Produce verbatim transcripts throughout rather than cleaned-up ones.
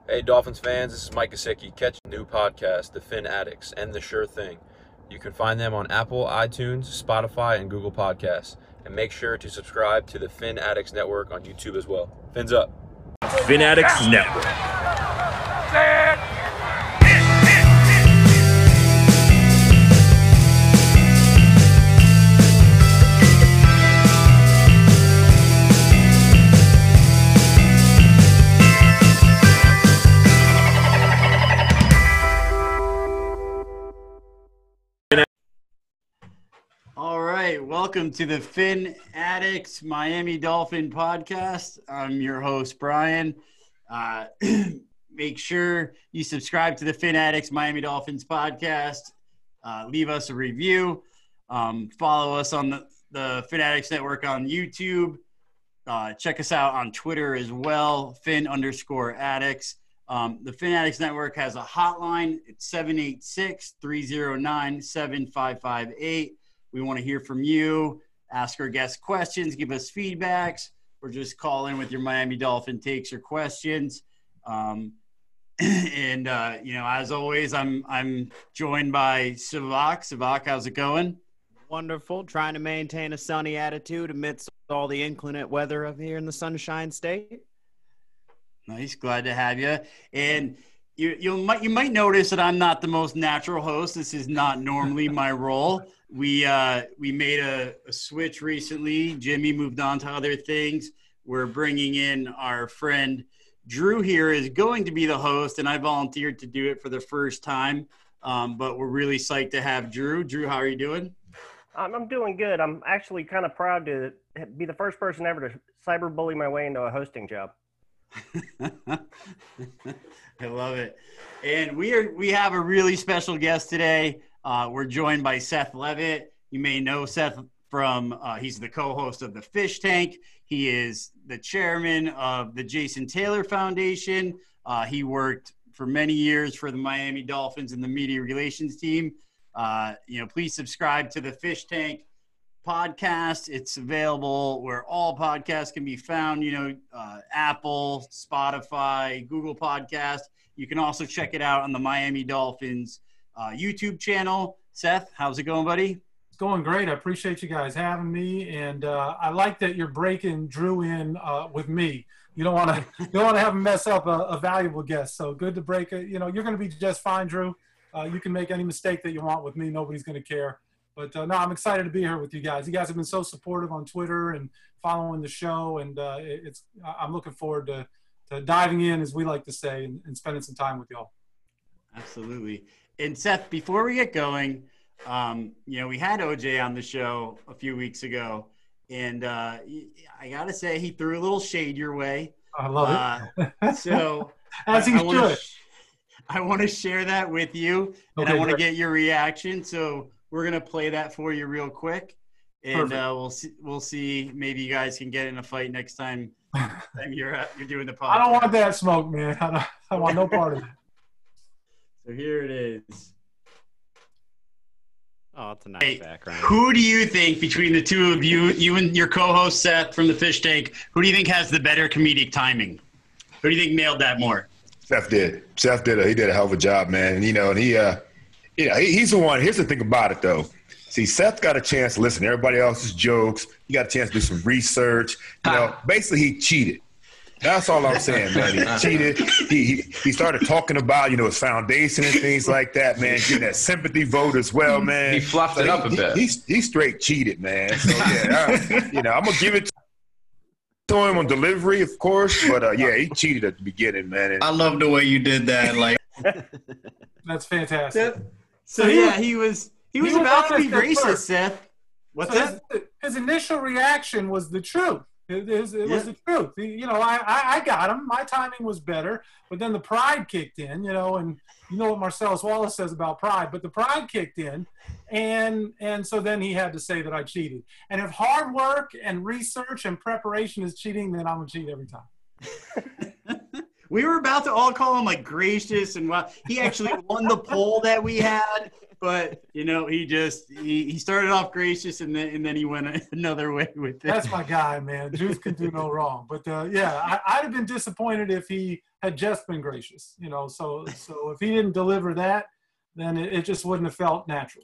Hey Dolphins fans, this is Mike Gesicki. Catch a new podcast, The Fin Addicts and The Sure Thing. You can find them on Apple, iTunes, Spotify, and Google Podcasts. And make sure to subscribe to the Fin Addicts Network on YouTube as well. Fins up. Fin Addicts Network. All right, welcome to the Fin Addicts Miami Dolphin podcast. I'm your host, Brian. Uh, make sure you subscribe to the Fin Addicts Miami Dolphins podcast. Uh, leave us a review. Um, follow us on the, the Fin Addicts Network on YouTube. Uh, check us out on Twitter as well, Fin underscore Addicts. Um, the Fin Addicts Network has a hotline. It's seven eight six, three oh nine, seven five five eight. We want to hear from you, ask our guests questions, give us feedbacks, or just call in with your Miami Dolphin takes or questions. Um, and, uh, you know, as always, I'm I'm joined by Savak. Savak, how's it going? Wonderful. Trying to maintain a sunny attitude amidst all the inclement weather of here in the Sunshine State. Nice. Glad to have you. And you you might you might notice that I'm not the most natural host. This is not normally my role. We uh, we made a, a switch recently. Jimmy moved on to other things. We're bringing in our friend Drew here is going to be the host, and I volunteered to do it for the first time. Um, but we're really psyched to have Drew. Drew, how are you doing? Um, I'm doing good. I'm actually kind of proud to be the first person ever to cyberbully my way into a hosting job. I love it. And we are we have a really special guest today. Uh, we're joined by Seth Levitt. You may know Seth from, uh, he's the co-host of The Fish Tank. He is the chairman of the Jason Taylor Foundation. Uh, he worked for many years for the Miami Dolphins and the media relations team. Uh, you know, please subscribe to The Fish Tank podcast. It's available where all podcasts can be found, you know, uh, Apple, Spotify, Google Podcast. You can also check it out on the Miami Dolphins Uh, YouTube channel. Seth, how's it going, buddy? It's going great. I appreciate you guys having me, and uh, I like that you're breaking Drew in uh, with me. You don't want to you don't want to have him mess up a, a valuable guest. So good to break it. You know, you're going to be just fine, Drew. Uh, you can make any mistake that you want with me. Nobody's going to care. But uh, no, I'm excited to be here with you guys. You guys have been so supportive on Twitter and following the show, and uh, it, it's I'm looking forward to, to diving in, as we like to say, and, and spending some time with y'all. Absolutely. And Seth, before we get going, um, you know, we had O J on the show a few weeks ago, and uh, I got to say he threw a little shade your way. I love uh, it. So As he I, I wanna should. sh- I want to share that with you, and Okay, I want to great. get your reaction. So we're going to play that for you real quick, and uh, we'll see, we'll see. Maybe you guys can get in a fight next time, time you're, uh, you're doing the podcast. I don't want that smoke, man. I, don't, I want no part of it. So here it is. Oh, it's a nice Hey, background. who do you think, between the two of you, you and your co-host Seth from the Fish Tank, who do you think has the better comedic timing? Who do you think nailed that more? Seth did. Seth did. A, he did a hell of a job, man. And, you know, and he, uh, you know, he, he's the one. Here's the thing about it, though. See, Seth got a chance to listen to everybody else's jokes. He got a chance to do some research. You know, basically he cheated. That's all I'm saying, man. He cheated. He, he he started talking about, you know, his foundation and things like that, man. Getting that sympathy vote as well, man. He fluffed So it up a he, bit. He, he, he straight cheated, man. So, yeah, I, you know, I'm going to give it to him on delivery, of course. But, uh, yeah, he cheated at the beginning, man. And, I love the way you did that. Like, That's fantastic. so, so yeah, he was he was He was about to be honest at racist, first. Seth. What's So that? his, his initial reaction was the truth. It, it was, it was Yeah. the truth. He- you know, I, I, I got him. My timing was better, but then the pride kicked in, you know, and you know what Marcellus Wallace says about pride, but the pride kicked in, and and so then he had to say that I cheated. And if hard work and research and preparation is cheating, then I'm going to cheat every time. we were about to all call him like gracious and well, he actually won the poll that we had, but you know, he just he, he started off gracious and then and then he went another way with it. That's my guy, man. Juice can do no wrong. But uh, yeah, I, I'd have been disappointed if he had just been gracious. You know, so so if he didn't deliver that, then it, it just wouldn't have felt natural.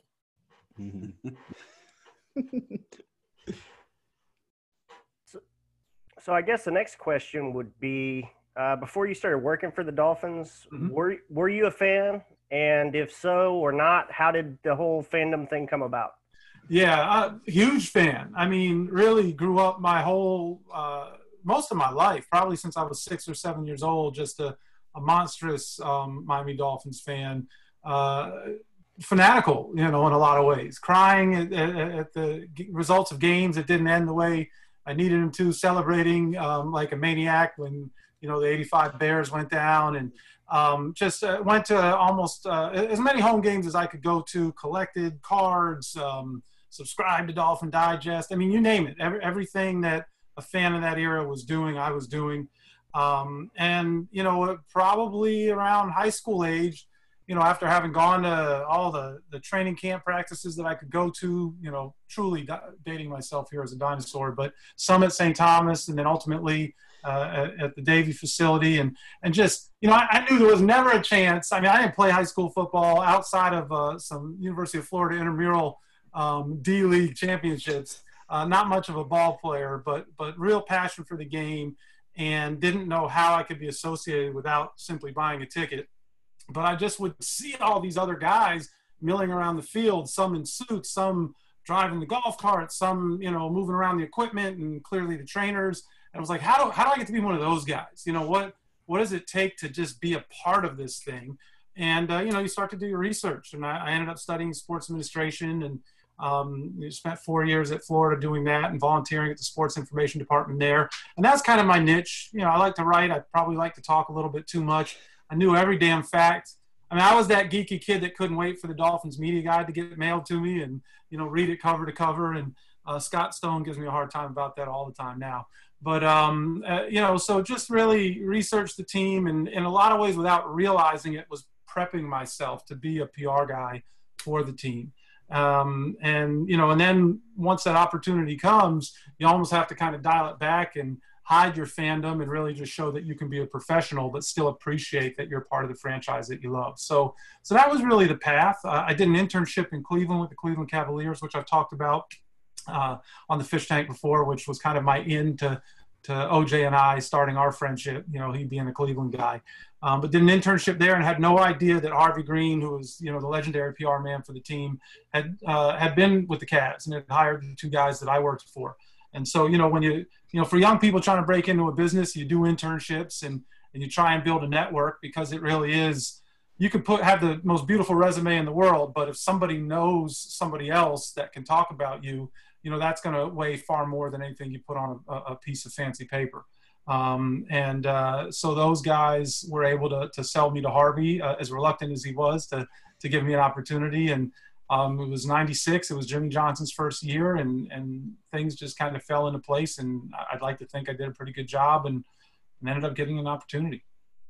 so, so I guess the next question would be, uh, before you started working for the Dolphins, Mm-hmm. were were you a fan? And if so or not, how did the whole fandom thing come about? Yeah, uh, huge fan. I mean, really grew up my whole, uh, most of my life, probably since I was six or seven years old, just a, a monstrous um, Miami Dolphins fan. Uh, fanatical, you know, in a lot of ways, crying at, at, at the results of games that didn't end the way I needed them to, celebrating um, like a maniac when, you know, the eighty-five Bears went down, and um, just uh, went to almost uh, as many home games as I could go to, collected cards, um, subscribed to Dolphin Digest. I mean, you name it, every, everything that a fan of that era was doing, I was doing. Um, and, you know, probably around high school age, you know, after having gone to all the, the training camp practices that I could go to, you know, truly dating myself here as a dinosaur, but some at Saint Thomas and then ultimately uh, at, at the Davie facility. And, and just, you know, I, I knew there was never a chance. I mean, I didn't play high school football outside of uh, some University of Florida intramural um, D-League championships. Uh, not much of a ball player, but but real passion for the game, and didn't know how I could be associated without simply buying a ticket. But I just would see all these other guys milling around the field, some in suits, some driving the golf carts, some, you know, moving around the equipment and clearly the trainers. And I was like, how do, how do I get to be one of those guys? You know, what, what does it take to just be a part of this thing? And, uh, you know, you start to do your research. And I, I ended up studying sports administration, and um, spent four years at Florida doing that and volunteering at the sports information department there. And that's kind of my niche. You know, I like to write. I probably like to talk a little bit too much. I knew every damn fact. I mean, I was that geeky kid that couldn't wait for the Dolphins media guide to get mailed to me and, you know, read it cover to cover. And uh, Scott Stone gives me a hard time about that all the time now. But, um, uh, you know, so just really researched the team, and in a lot of ways without realizing it was prepping myself to be a P R guy for the team. Um, and, you know, and then once that opportunity comes, you almost have to kind of dial it back and hide your fandom and really just show that you can be a professional, but still appreciate that you're part of the franchise that you love. So, so that was really the path. Uh, I did an internship in Cleveland with the Cleveland Cavaliers, which I've talked about uh, on the Fish Tank before, which was kind of my in to, to O J and I starting our friendship, you know, he being a Cleveland guy. Um, but did an internship there and had no idea that Harvey Green, who was, you know, the legendary P R man for the team, had uh, had been with the Cavs and had hired the two guys that I worked for. And so, you know, when you, you know, for young people trying to break into a business, you do internships and, and you try and build a network, because it really is, you could put, have the most beautiful resume in the world, but if somebody knows somebody else that can talk about you, you know, that's going to weigh far more than anything you put on a, a piece of fancy paper. Um, and uh, so those guys were able to, to sell me to Harvey, uh, as reluctant as he was to, to give me an opportunity. And um, it was ninety-six. It was Jimmy Johnson's first year, and, and things just kind of fell into place. And I'd like to think I did a pretty good job, and, and ended up getting an opportunity.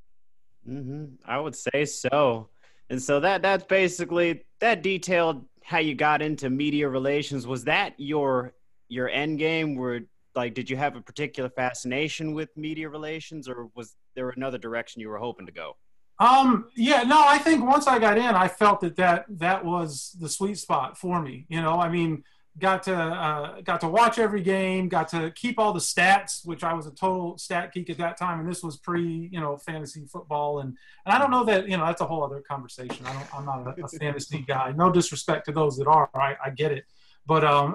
Mm-hmm. I would say so. And so that that's basically, that detailed how you got into media relations. Was that your your end game? Were like, did you have a particular fascination with media relations, or was there another direction you were hoping to go? Um, yeah, no, I think once I got in, I felt that that, that was the sweet spot for me. You know, I mean, got to, uh, got to watch every game, got to keep all the stats, which I was a total stat geek at that time. And this was pre, you know, fantasy football. And, and I don't know that, you know, that's a whole other conversation. I don't, I'm not a, a fantasy guy. No disrespect to those that are, I, I get it. But um,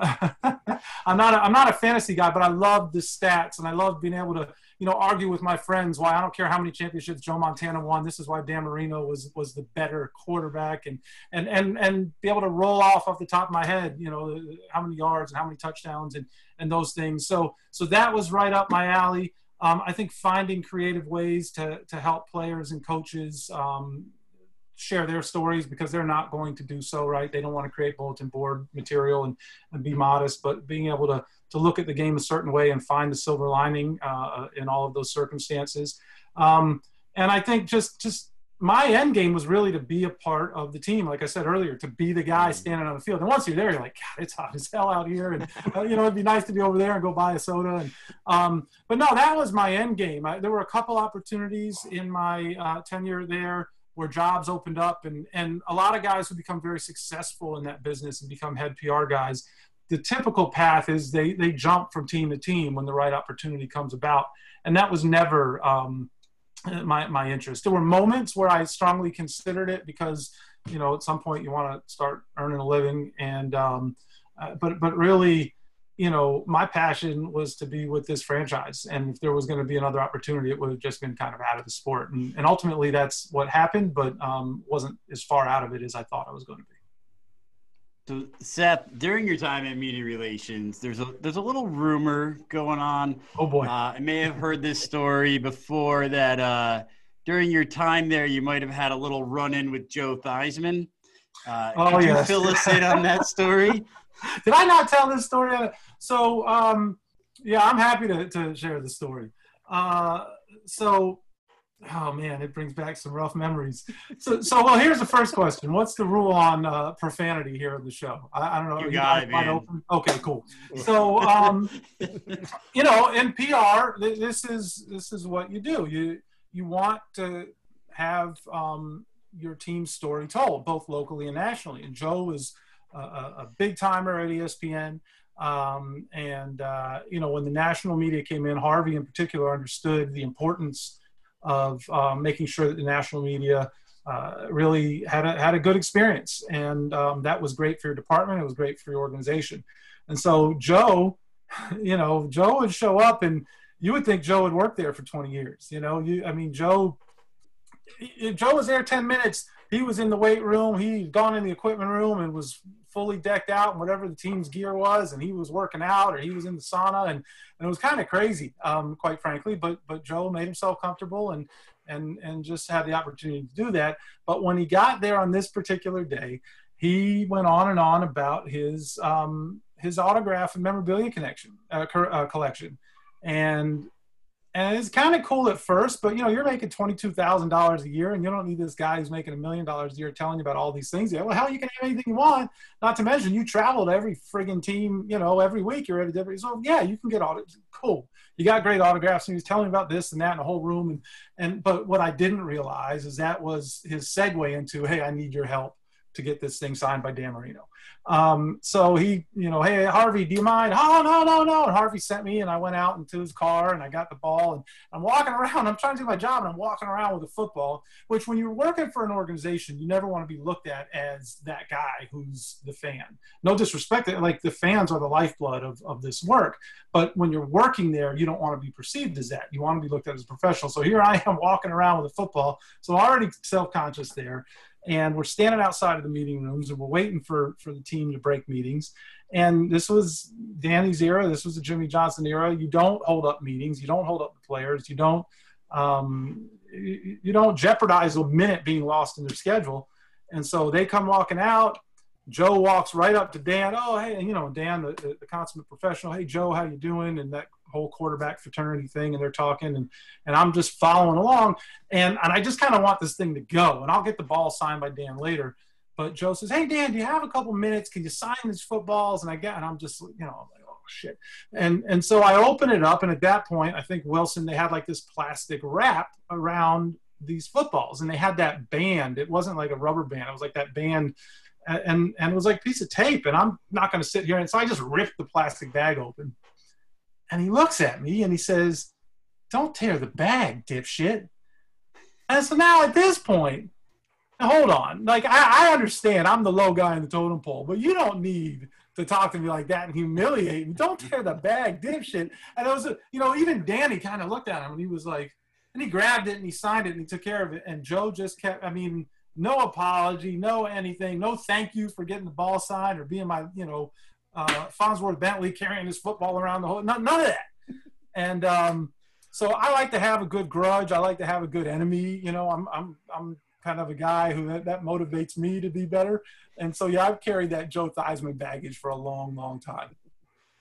I'm not a, I'm not a fantasy guy, but I love the stats, and I love being able to, you know, argue with my friends why I don't care how many championships Joe Montana won. This is why Dan Marino was was the better quarterback, and and and and be able to roll off off the top of my head, you know, how many yards and how many touchdowns and and those things. So so that was right up my alley. Um, I think finding creative ways to to help players and coaches Um, share their stories, because they're not going to do so, right? They don't want to create bulletin board material and, and be modest, but being able to to look at the game a certain way and find the silver lining uh, in all of those circumstances. Um, and I think just just my end game was really to be a part of the team. Like I said earlier, to be the guy standing on the field. And once you're there, you're like, God, it's hot as hell out here. And, uh, you know, it'd be nice to be over there and go buy a soda. And, um, but no, that was my end game. I, there were a couple opportunities in my uh, tenure there where jobs opened up. And, and a lot of guys who become very successful in that business and become head P R guys, the typical path is they, they jump from team to team when the right opportunity comes about. And that was never um, – my my interest. There were moments where I strongly considered it because, you know, at some point you want to start earning a living. And, um, uh, but, but really, you know, my passion was to be with this franchise. And if there was going to be another opportunity, it would have just been kind of out of the sport. And, and ultimately that's what happened, but um, wasn't as far out of it as I thought I was going to be. So, Seth, during your time in media relations, there's a there's a little rumor going on. Oh boy! Uh, I may have heard this story before that uh, during your time there, you might have had a little run-in with Joe Theismann. Uh, oh could yes. you fill us in on that story? Did I not tell this story? So, um, yeah, I'm happy to to share the story. Uh, so. Oh man, it brings back some rough memories. So, so well, here's the first question: what's the rule on uh, profanity here on the show? I, I don't know. You got it, man. Open? Okay, cool. So, um, you know, in P R, this is this is what you do. You you want to have um, your team's story told, both locally and nationally. And Joe was a, a big timer at E S P N. Um, and uh, you know, when the national media came in, Harvey in particular understood the importance of um, making sure that the national media uh, really had a, had a good experience. And um, that was great for your department. It was great for your organization. And so Joe, you know, Joe would show up and you would think Joe had worked there for twenty years. You know, you, I mean, Joe, Joe was there ten minutes. He was in the weight room. He'd gone in the equipment room and was fully decked out in whatever the team's gear was, and he was working out or he was in the sauna, and, and it was kind of crazy, um, quite frankly. But but Joe made himself comfortable and and and just had the opportunity to do that. But when he got there on this particular day, he went on and on about his um, his autograph and memorabilia connection uh, co- uh, collection, and. And it's kind of cool at first, but, you know, you're making twenty-two thousand dollars a year and you don't need this guy who's making a million dollars a year telling you about all these things. Yeah, well, hell, you can have anything you want. Not to mention you travel to every friggin' team, you know, every week you're at a different. So, yeah, you can get autographs. Cool. You got great autographs. And he was telling me about this and that in the whole room. And, and But what I didn't realize is that was his segue into, hey, I need your help to get this thing signed by Dan Marino. Um, so he, you know, hey, Harvey, do you mind? Oh, no, no, no. And Harvey sent me and I went out into his car and I got the ball and I'm walking around. I'm trying to do my job and I'm walking around with a football, which when you're working for an organization, you never want to be looked at as that guy who's the fan. No disrespect. Like the fans are the lifeblood of, of this work. But when you're working there, you don't want to be perceived as that. You want to be looked at as a professional. So here I am walking around with a football. So already self-conscious there. And we're standing outside of the meeting rooms and we're waiting for, for the team to break meetings. And this was Danny's era. This was the Jimmy Johnson era. You don't hold up meetings. You don't hold up the players. You don't, um, you, you don't jeopardize a minute being lost in their schedule. And so they come walking out. Joe walks right up to Dan. Oh, hey, you know, Dan, the, the, the consummate professional. Hey, Joe, how you doing? And that whole quarterback fraternity thing. And they're talking and, and I'm just following along. And, and I just kind of want this thing to go. And I'll get the ball signed by Dan later. But Joe says, hey, Dan, do you have a couple minutes? Can you sign these footballs? And I get, and I'm just, you know, I'm like, oh, shit. And, and so I open it up. And at that point, I think Wilson, they had like this plastic wrap around these footballs. And they had that band. It wasn't like a rubber band. It was like that band. And, and it was like a piece of tape. And I'm not going to sit here. And so I just ripped the plastic bag open. And he looks at me and he says, don't tear the bag, dipshit. And so now at this point, now hold on. Like, I, I understand I'm the low guy in the totem pole, but you don't need to talk to me like that and humiliate me. Don't tear the bag, dipshit. And it was, a, you know, even Danny kind of looked at him and he was like, and he grabbed it and he signed it and he took care of it. And Joe just kept, I mean, no apology, no anything, no thank you for getting the ball signed or being my, you know, uh, Farnsworth Bentley carrying his football around the whole, none, none of that. And um, so I like to have a good grudge. I like to have a good enemy. You know, I'm, I'm, I'm kind of a guy who that, that motivates me to be better. And so, yeah, I've carried that Joe Theismann baggage for a long, long time.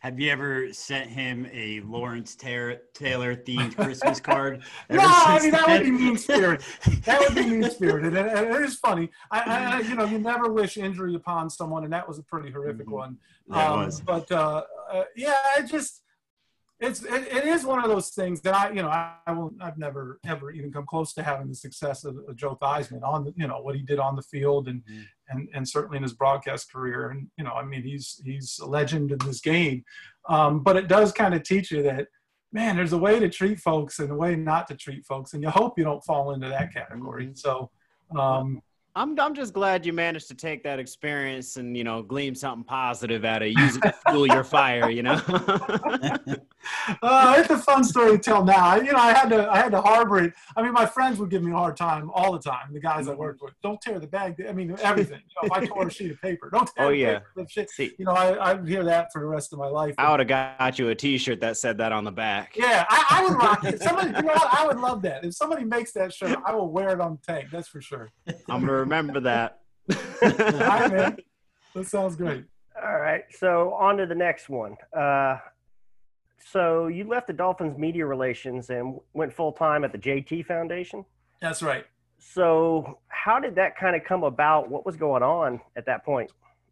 have you ever sent him a Lawrence Taylor themed Christmas card? No, I mean, that would be mean spirited. That would be mean spirited. And, and it is funny. I, I, you know, you never wish injury upon someone, and that was a pretty horrific mm-hmm. one. That um, was. But uh, uh, yeah, it just, it's, it, it is one of those things that I, you know, I, I will, I've never ever even come close to having the success of, of Joe Theismann on the, you know, what he did on the field and, mm-hmm. and, and certainly in his broadcast career. And, you know, I mean, he's, he's a legend in this game. Um, but it does kind of teach you that, man, there's a way to treat folks and a way not to treat folks. And you hope you don't fall into that category. So, um, I'm I'm just glad you managed to take that experience and, you know, glean something positive out of it, use it to fuel your fire, you know. uh, it's a fun story to tell now. I, you know, I had to I had to harbor it. I mean, my friends would give me a hard time all the time. The guys I worked with, don't tear the bag. I mean, everything. You know, if I tore a sheet of paper, don't tear oh, the yeah. paper. Shit. See, you know, I I hear that for the rest of my life. I would have got you a T-shirt that said that on the back. Yeah, I, I would rock it. Somebody, you know what? I would love that. If somebody makes that shirt, I will wear it on the tank. That's for sure. I'm gonna remember that. All right, man. That sounds great. All right. So on to the next one. Uh, so you left the Dolphins media relations and went full time at the J T Foundation. That's right. So how did that kind of come about? What was going on at that point?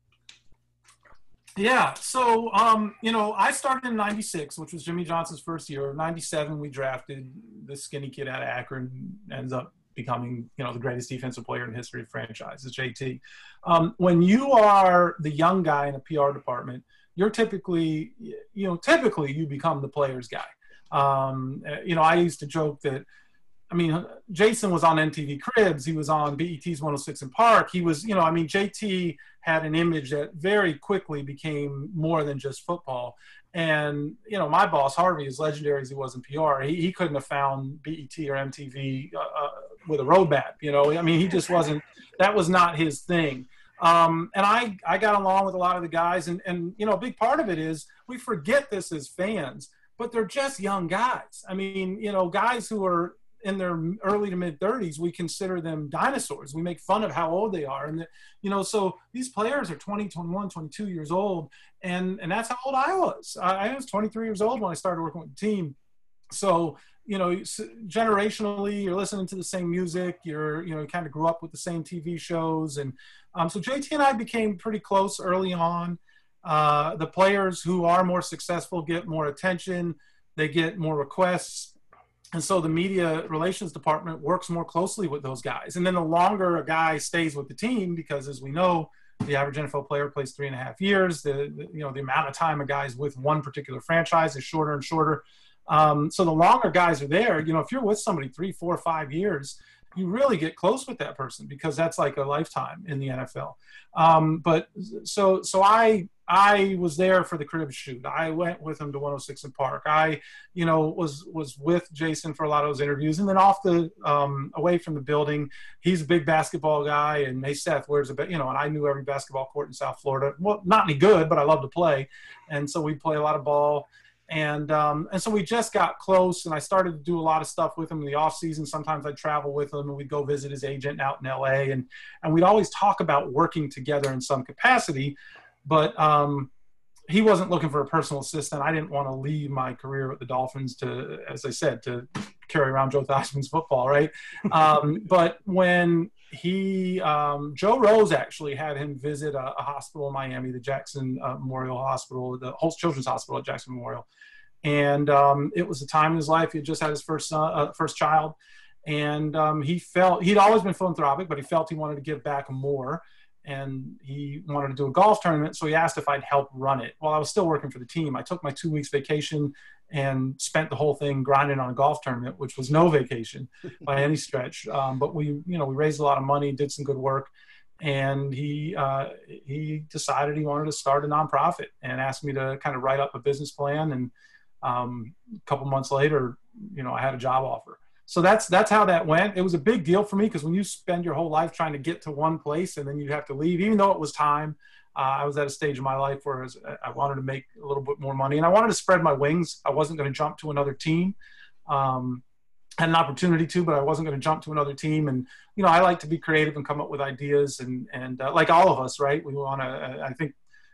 Yeah. So, um, you know, I started in ninety-six, which was Jimmy Johnson's first year. ninety-seven, we drafted this skinny kid out of Akron, ends up becoming, you know, the greatest defensive player in the history of franchise, is J T. Um, when you are the young guy in a P R department, you're typically, you know, typically you become the player's guy. Um, you know, I used to joke that, I mean, Jason was on M T V Cribs. He was on B E T's one oh six in Park. He was, you know, I mean, J T had an image that very quickly became more than just football. And, you know, my boss, Harvey, as legendary as he was in P R, he, he couldn't have found B E T or M T V uh, uh, with a roadmap, you know. I mean, he just wasn't – that was not his thing. Um, and I, I got along with a lot of the guys. And, and, you know, a big part of it is we forget this as fans, but they're just young guys. I mean, you know, guys who are – in their early to mid thirties, we consider them dinosaurs. We make fun of how old they are. And, the, you know, so these players are twenty, twenty-one, twenty-two years old. And, and that's how old I was. I, I was twenty-three years old when I started working with the team. So, you know, generationally, you're listening to the same music. You're, you know, you kind of grew up with the same T V shows. And um, so J T and I became pretty close early on. Uh, the players who are more successful get more attention. They get more requests. And so the media relations department works more closely with those guys. And then the longer a guy stays with the team, because as we know, the average N F L player plays three and a half years. The, the you know the amount of time a guy's with one particular franchise is shorter and shorter. Um, so the longer guys are there, you know, if you're with somebody three, four, five years, you really get close with that person because that's like a lifetime in the N F L. Um, but so so I I was there for the crib shoot. I went with him to one oh six in Park. I, you know, was was with Jason for a lot of those interviews. And then off the um, away from the building, he's a big basketball guy. And hey, Seth, where's the, you know, and I knew every basketball court in South Florida. Well, not any good, but I love to play. And so we play a lot of ball. And um, and so we just got close, and I started to do a lot of stuff with him in the off season. Sometimes I'd travel with him, and we'd go visit his agent out in L A, and and we'd always talk about working together in some capacity. But um, he wasn't looking for a personal assistant. I didn't want to leave my career with the Dolphins to, as I said, to carry around Joe Theismann's football, right? Um, but when he, um, Joe Rose actually had him visit a, a hospital in Miami, the Jackson uh, Memorial Hospital, the Holtz Children's Hospital at Jackson Memorial. And um, it was a time in his life. He had just had his first son, uh, first child. And um, he felt, he'd always been philanthropic, but he felt he wanted to give back more. And he wanted to do a golf tournament, so he asked if I'd help run it. While I was still working for the team, I took my two weeks vacation and spent the whole thing grinding on a golf tournament, which was no vacation by any stretch. Um, but we, you know, we raised a lot of money, did some good work, and he uh, he decided he wanted to start a nonprofit and asked me to kind of write up a business plan. And um, a couple months later, you know, I had a job offer. So that's that's how that went. It was a big deal for me because when you spend your whole life trying to get to one place and then you have to leave, even though it was time, uh, I was at a stage in my life where I, was, I wanted to make a little bit more money. And I wanted to spread my wings. I wasn't going to jump to another team. Um, had an opportunity to, but I wasn't going to jump to another team. And, you know, I like to be creative and come up with ideas. And, and uh, like all of us, right, we want to – I think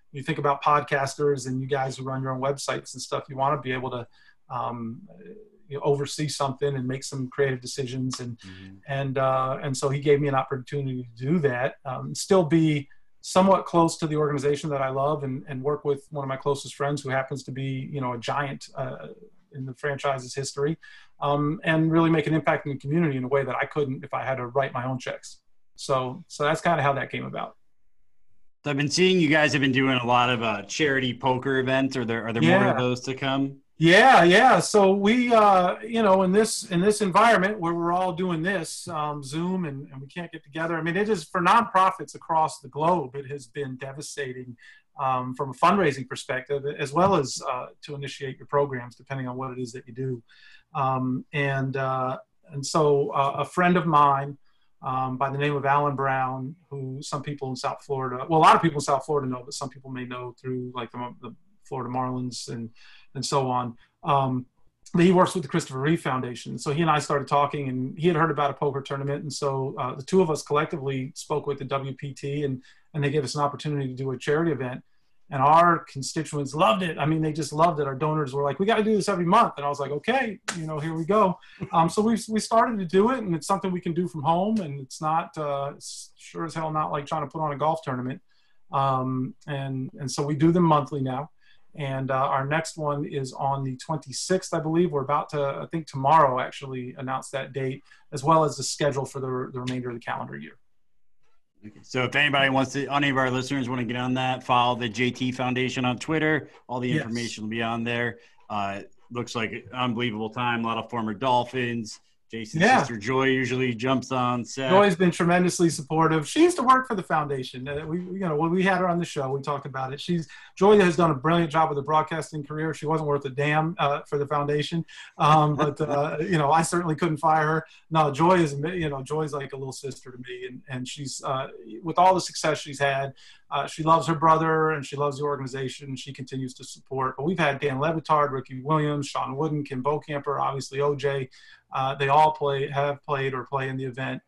you think about podcasters and you guys who run your own websites and stuff, you want to be able to um, you know, oversee something and make some creative decisions. And, mm-hmm. and, uh, and so he gave me an opportunity to do that, um, still be somewhat close to the organization that I love, and, and work with one of my closest friends who happens to be, you know, a giant uh, in the franchise's history, um, and really make an impact in the community in a way that I couldn't if I had to write my own checks. So, so that's kind of how that came about. So I've been seeing you guys have been doing a lot of uh, charity poker events. Are there, are there yeah. more of those to come? Yeah, yeah. So we, uh, you know, in this in this environment where we're all doing this, um, Zoom, and, and we can't get together. I mean, it is for nonprofits across the globe. It has been devastating um, from a fundraising perspective, as well as uh, to initiate your programs, depending on what it is that you do. Um, and uh, and so uh, a friend of mine um, by the name of Alan Brown, who some people in South Florida, well, a lot of people in South Florida know, but some people may know through like the, the Florida Marlins and and so on. Um, but he works with the Christopher Reeve Foundation. So he and I started talking, and he had heard about a poker tournament. And so uh, the two of us collectively spoke with the W P T, and, and they gave us an opportunity to do a charity event. And our constituents loved it. I mean, they just loved it. Our donors were like, we got to do this every month. And I was like, okay, you know, here we go. Um, so we we started to do it, and it's something we can do from home. And it's not, uh, it's sure as hell not like trying to put on a golf tournament. Um, and, and so we do them monthly now. And uh, our next one is on the twenty-sixth, I believe. We're about to, I think tomorrow actually, announce that date, as well as the schedule for the, the remainder of the calendar year. Okay. So if anybody wants to, any of our listeners want to get on that, follow the J T Foundation on Twitter. All the information yes. will be on there. Uh, looks like an unbelievable time. A lot of former Dolphins. Jason's yeah. sister Joy usually jumps on set. Joy's been tremendously supportive. She used to work for the foundation. Uh, we, you know, when we had her on the show, we talked about it. She's Joy has done a brilliant job with the broadcasting career. She wasn't worth a damn uh, for the foundation, um, but uh, you know, I certainly couldn't fire her. No, Joy is, you know, Joy's like a little sister to me, and and she's uh, with all the success she's had. Uh, she loves her brother and she loves the organization. She continues to support. But we've had Dan Le Batard, Ricky Williams, Sean Wooden, Kim Bocamper, obviously O J. Uh, they all play, have played or play in the event.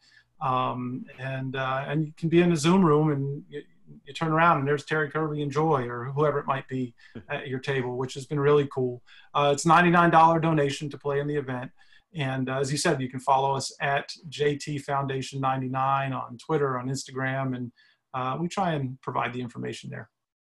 Um, and uh, and you can be in a Zoom room and you, you turn around and there's Terry Kirby and Joy or whoever it might be at your table, which has been really cool. Uh, it's ninety-nine dollars donation to play in the event. And uh, as you said, you can follow us at J T Foundation ninety-nine on Twitter, on Instagram, and uh, we try and provide the information there.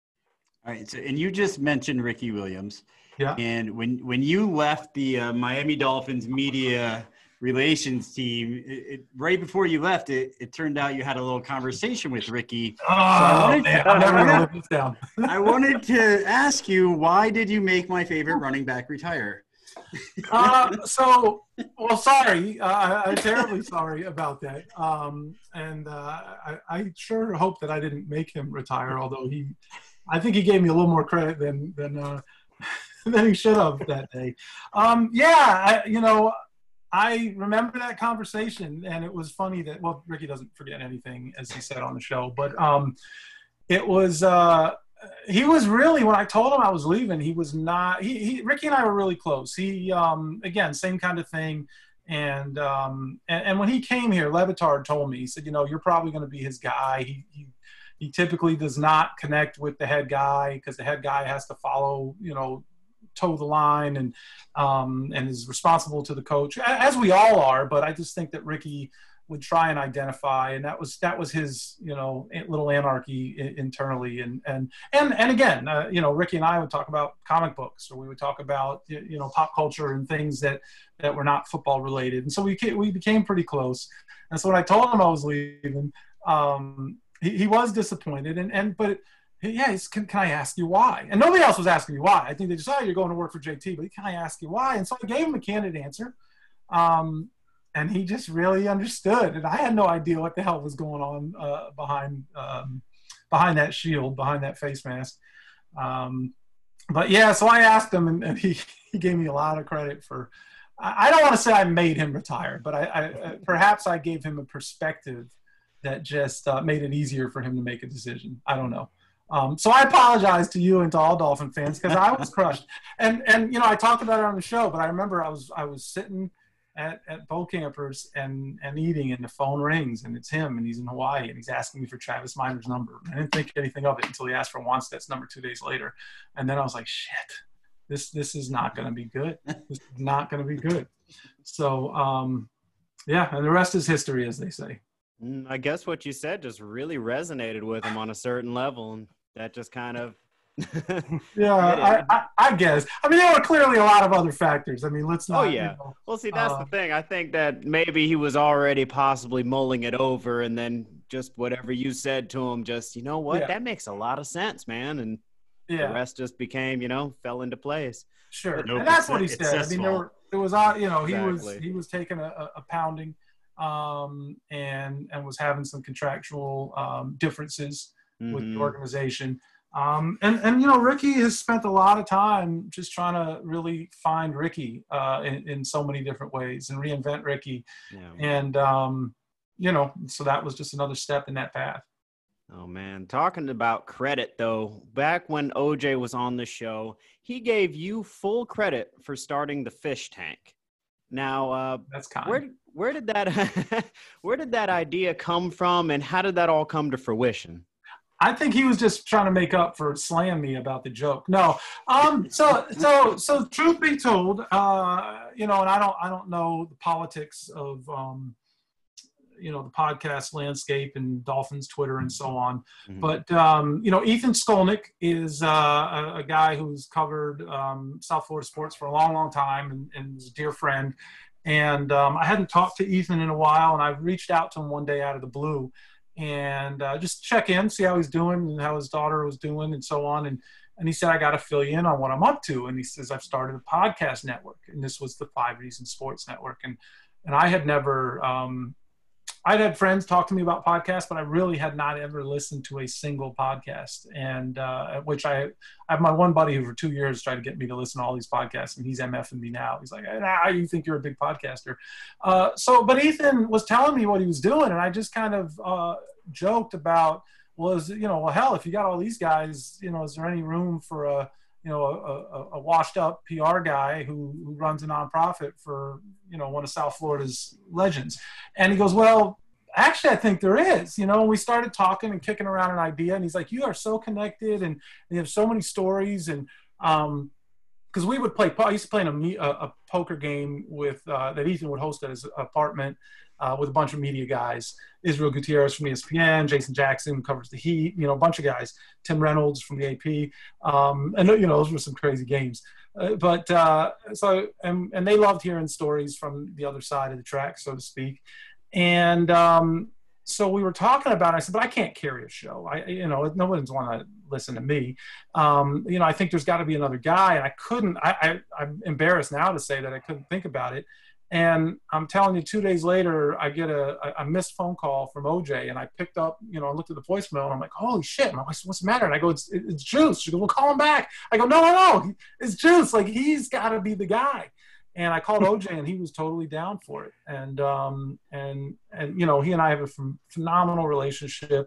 All right. So, and you just mentioned Ricky Williams. Yeah. And when, when you left the uh, Miami Dolphins media relations team, it, it, right before you left, it, it turned out you had a little conversation with Ricky. Oh, so I wanted, man, to, I'm never gonna live this down. I wanted to ask you, why did you make my favorite running back retire? uh, so, well, sorry. Uh, I'm terribly sorry about that. Um, and uh, I, I sure hope that I didn't make him retire, although he, I think he gave me a little more credit than, than, uh, than he should have that day. Um, yeah, I, you know, I remember that conversation, and it was funny that, well, Ricky doesn't forget anything, as he said on the show, but um, it was, uh, he was really, when I told him I was leaving, he was not, he, he Ricky and I were really close. He, um, again, same kind of thing. And, um, and, and when he came here, Le Batard told me, he said, you know, you're probably going to be his guy. He, he, he typically does not connect with the head guy because the head guy has to follow, you know, toe the line and um, and is responsible to the coach, as we all are. But I just think that Ricky would try and identify, and that was that was his, you know, little anarchy internally. And and and and again, uh, you know, Ricky and I would talk about comic books, or we would talk about, you know, pop culture and things that that were not football related. And so we we became pretty close. And so when I told him I was leaving, um, he, he was disappointed. And and but. Yeah, can, can I ask you why? And nobody else was asking me why. I think they just, oh, you're going to work for J T, but can I ask you why? And so I gave him a candid answer. Um, and he just really understood. And I had no idea what the hell was going on uh, behind um, behind that shield, behind that face mask. Um, but, yeah, so I asked him, and, and he, he gave me a lot of credit for – I don't want to say I made him retire, but I, I, I perhaps I gave him a perspective that just uh, made it easier for him to make a decision. I don't know. Um, so I apologize to you and to all Dolphin fans because I was crushed. And, and, you know, I talked about it on the show, but I remember I was, I was sitting at, at Bo Campers and, and eating, and the phone rings, and it's him, and he's in Hawaii, and he's asking me for Travis Miner's number. I didn't think anything of it until he asked for Wannstedt's number two days later. And then I was like, shit, this this is not going to be good. This is not going to be good. So, um, yeah, and the rest is history, as they say. I guess what you said just really resonated with him on a certain level, and that just kind of yeah, I, I, I guess. I mean, there were clearly a lot of other factors. I mean, let's not. Oh yeah. You know, well, see, that's uh, the thing. I think that maybe he was already possibly mulling it over, and then just whatever you said to him, just you know what, yeah. that makes a lot of sense, man, and yeah. the rest just became, you know, fell into place. Sure, Nope, and that's what he it's said. I mean, there were there was uh, you know, he Exactly. was he was taking a, a pounding, um, and and was having some contractual um, differences mm-hmm. with the organization. Um, and, and, you know, Ricky has spent a lot of time just trying to really find Ricky uh, in, in so many different ways and reinvent Ricky. Yeah. And, um, you know, so that was just another step in that path. Oh, man. Talking about credit, though, back when O J was on the show, he gave you full credit for starting the fish tank. Now, uh, that's kind. Where, where did that where did that idea come from, and how did that all come to fruition? I think he was just trying to make up for slaying me about the joke. No, um, so so so. Truth be told, uh, you know, and I don't I don't know the politics of um, you know, the podcast landscape and Dolphins Twitter and so on, mm-hmm. but um, you know, Ethan Skolnick is uh, a, a guy who's covered um, South Florida sports for a long, long time, and, and is a dear friend. And um, I hadn't talked to Ethan in a while, and I reached out to him one day out of the blue. And uh, just check in, see how he's doing and how his daughter was doing and so on. And and he said, I got to fill you in on what I'm up to. And he says, I've started a podcast network. And this was the Five Reasons Sports Network. And and I had never, um, I'd had friends talk to me about podcasts, but I really had not ever listened to a single podcast. And uh, which I, I have my one buddy who for two years tried to get me to listen to all these podcasts, and he's MFing me now. He's like, nah, you think you're a big podcaster. Uh, so, but Ethan was telling me what he was doing, and I just kind of uh, joked about, well, is, you know, well, hell, if you got all these guys, you know, is there any room for a, you know, a, a, a washed up P R guy who, who runs a nonprofit for, you know, one of South Florida's legends? And he goes, well, actually, I think there is. You know, we started talking and kicking around an idea, and he's like, you are so connected, and you have so many stories. And um, because we would play, I used to play in a, a, a poker game with uh, that Ethan would host at his apartment uh, with a bunch of media guys. Israel Gutierrez from E S P N, Jason Jackson who covers the Heat, you know, a bunch of guys, Tim Reynolds from the A P. Um, and, you know, those were some crazy games. Uh, but uh, so, and, and they loved hearing stories from the other side of the track, so to speak. And um, so we were talking about it. I said, but I can't carry a show. I, you know, no one's want to listen to me. Um, you know, I think there's got to be another guy. And I couldn't, I, I, I'm embarrassed now to say that I couldn't think about it. And I'm telling you, two days later, I get a, a missed phone call from O J, and I picked up, you know, I looked at the voicemail, and I'm like, holy shit, my wife's, what's the matter? And I go, it's, it's Juice. She goes, well, call him back. I go, no, no, no, it's Juice. Like, he's got to be the guy. And I called O J, and he was totally down for it. And, um, and, and, you know, he and I have a ph- phenomenal relationship.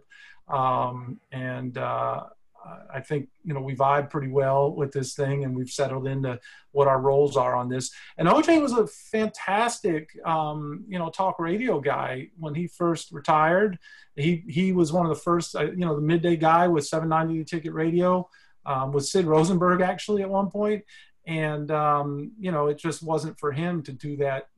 Um, and uh, I think, you know, we vibe pretty well with this thing, and we've settled into what our roles are on this. And O J was a fantastic, um, you know, talk radio guy when he first retired. He, he was one of the first, uh, you know, the midday guy with seven ninety The Ticket Radio, um, with Sid Rosenberg actually at one point. And, um, you know, it just wasn't for him to do that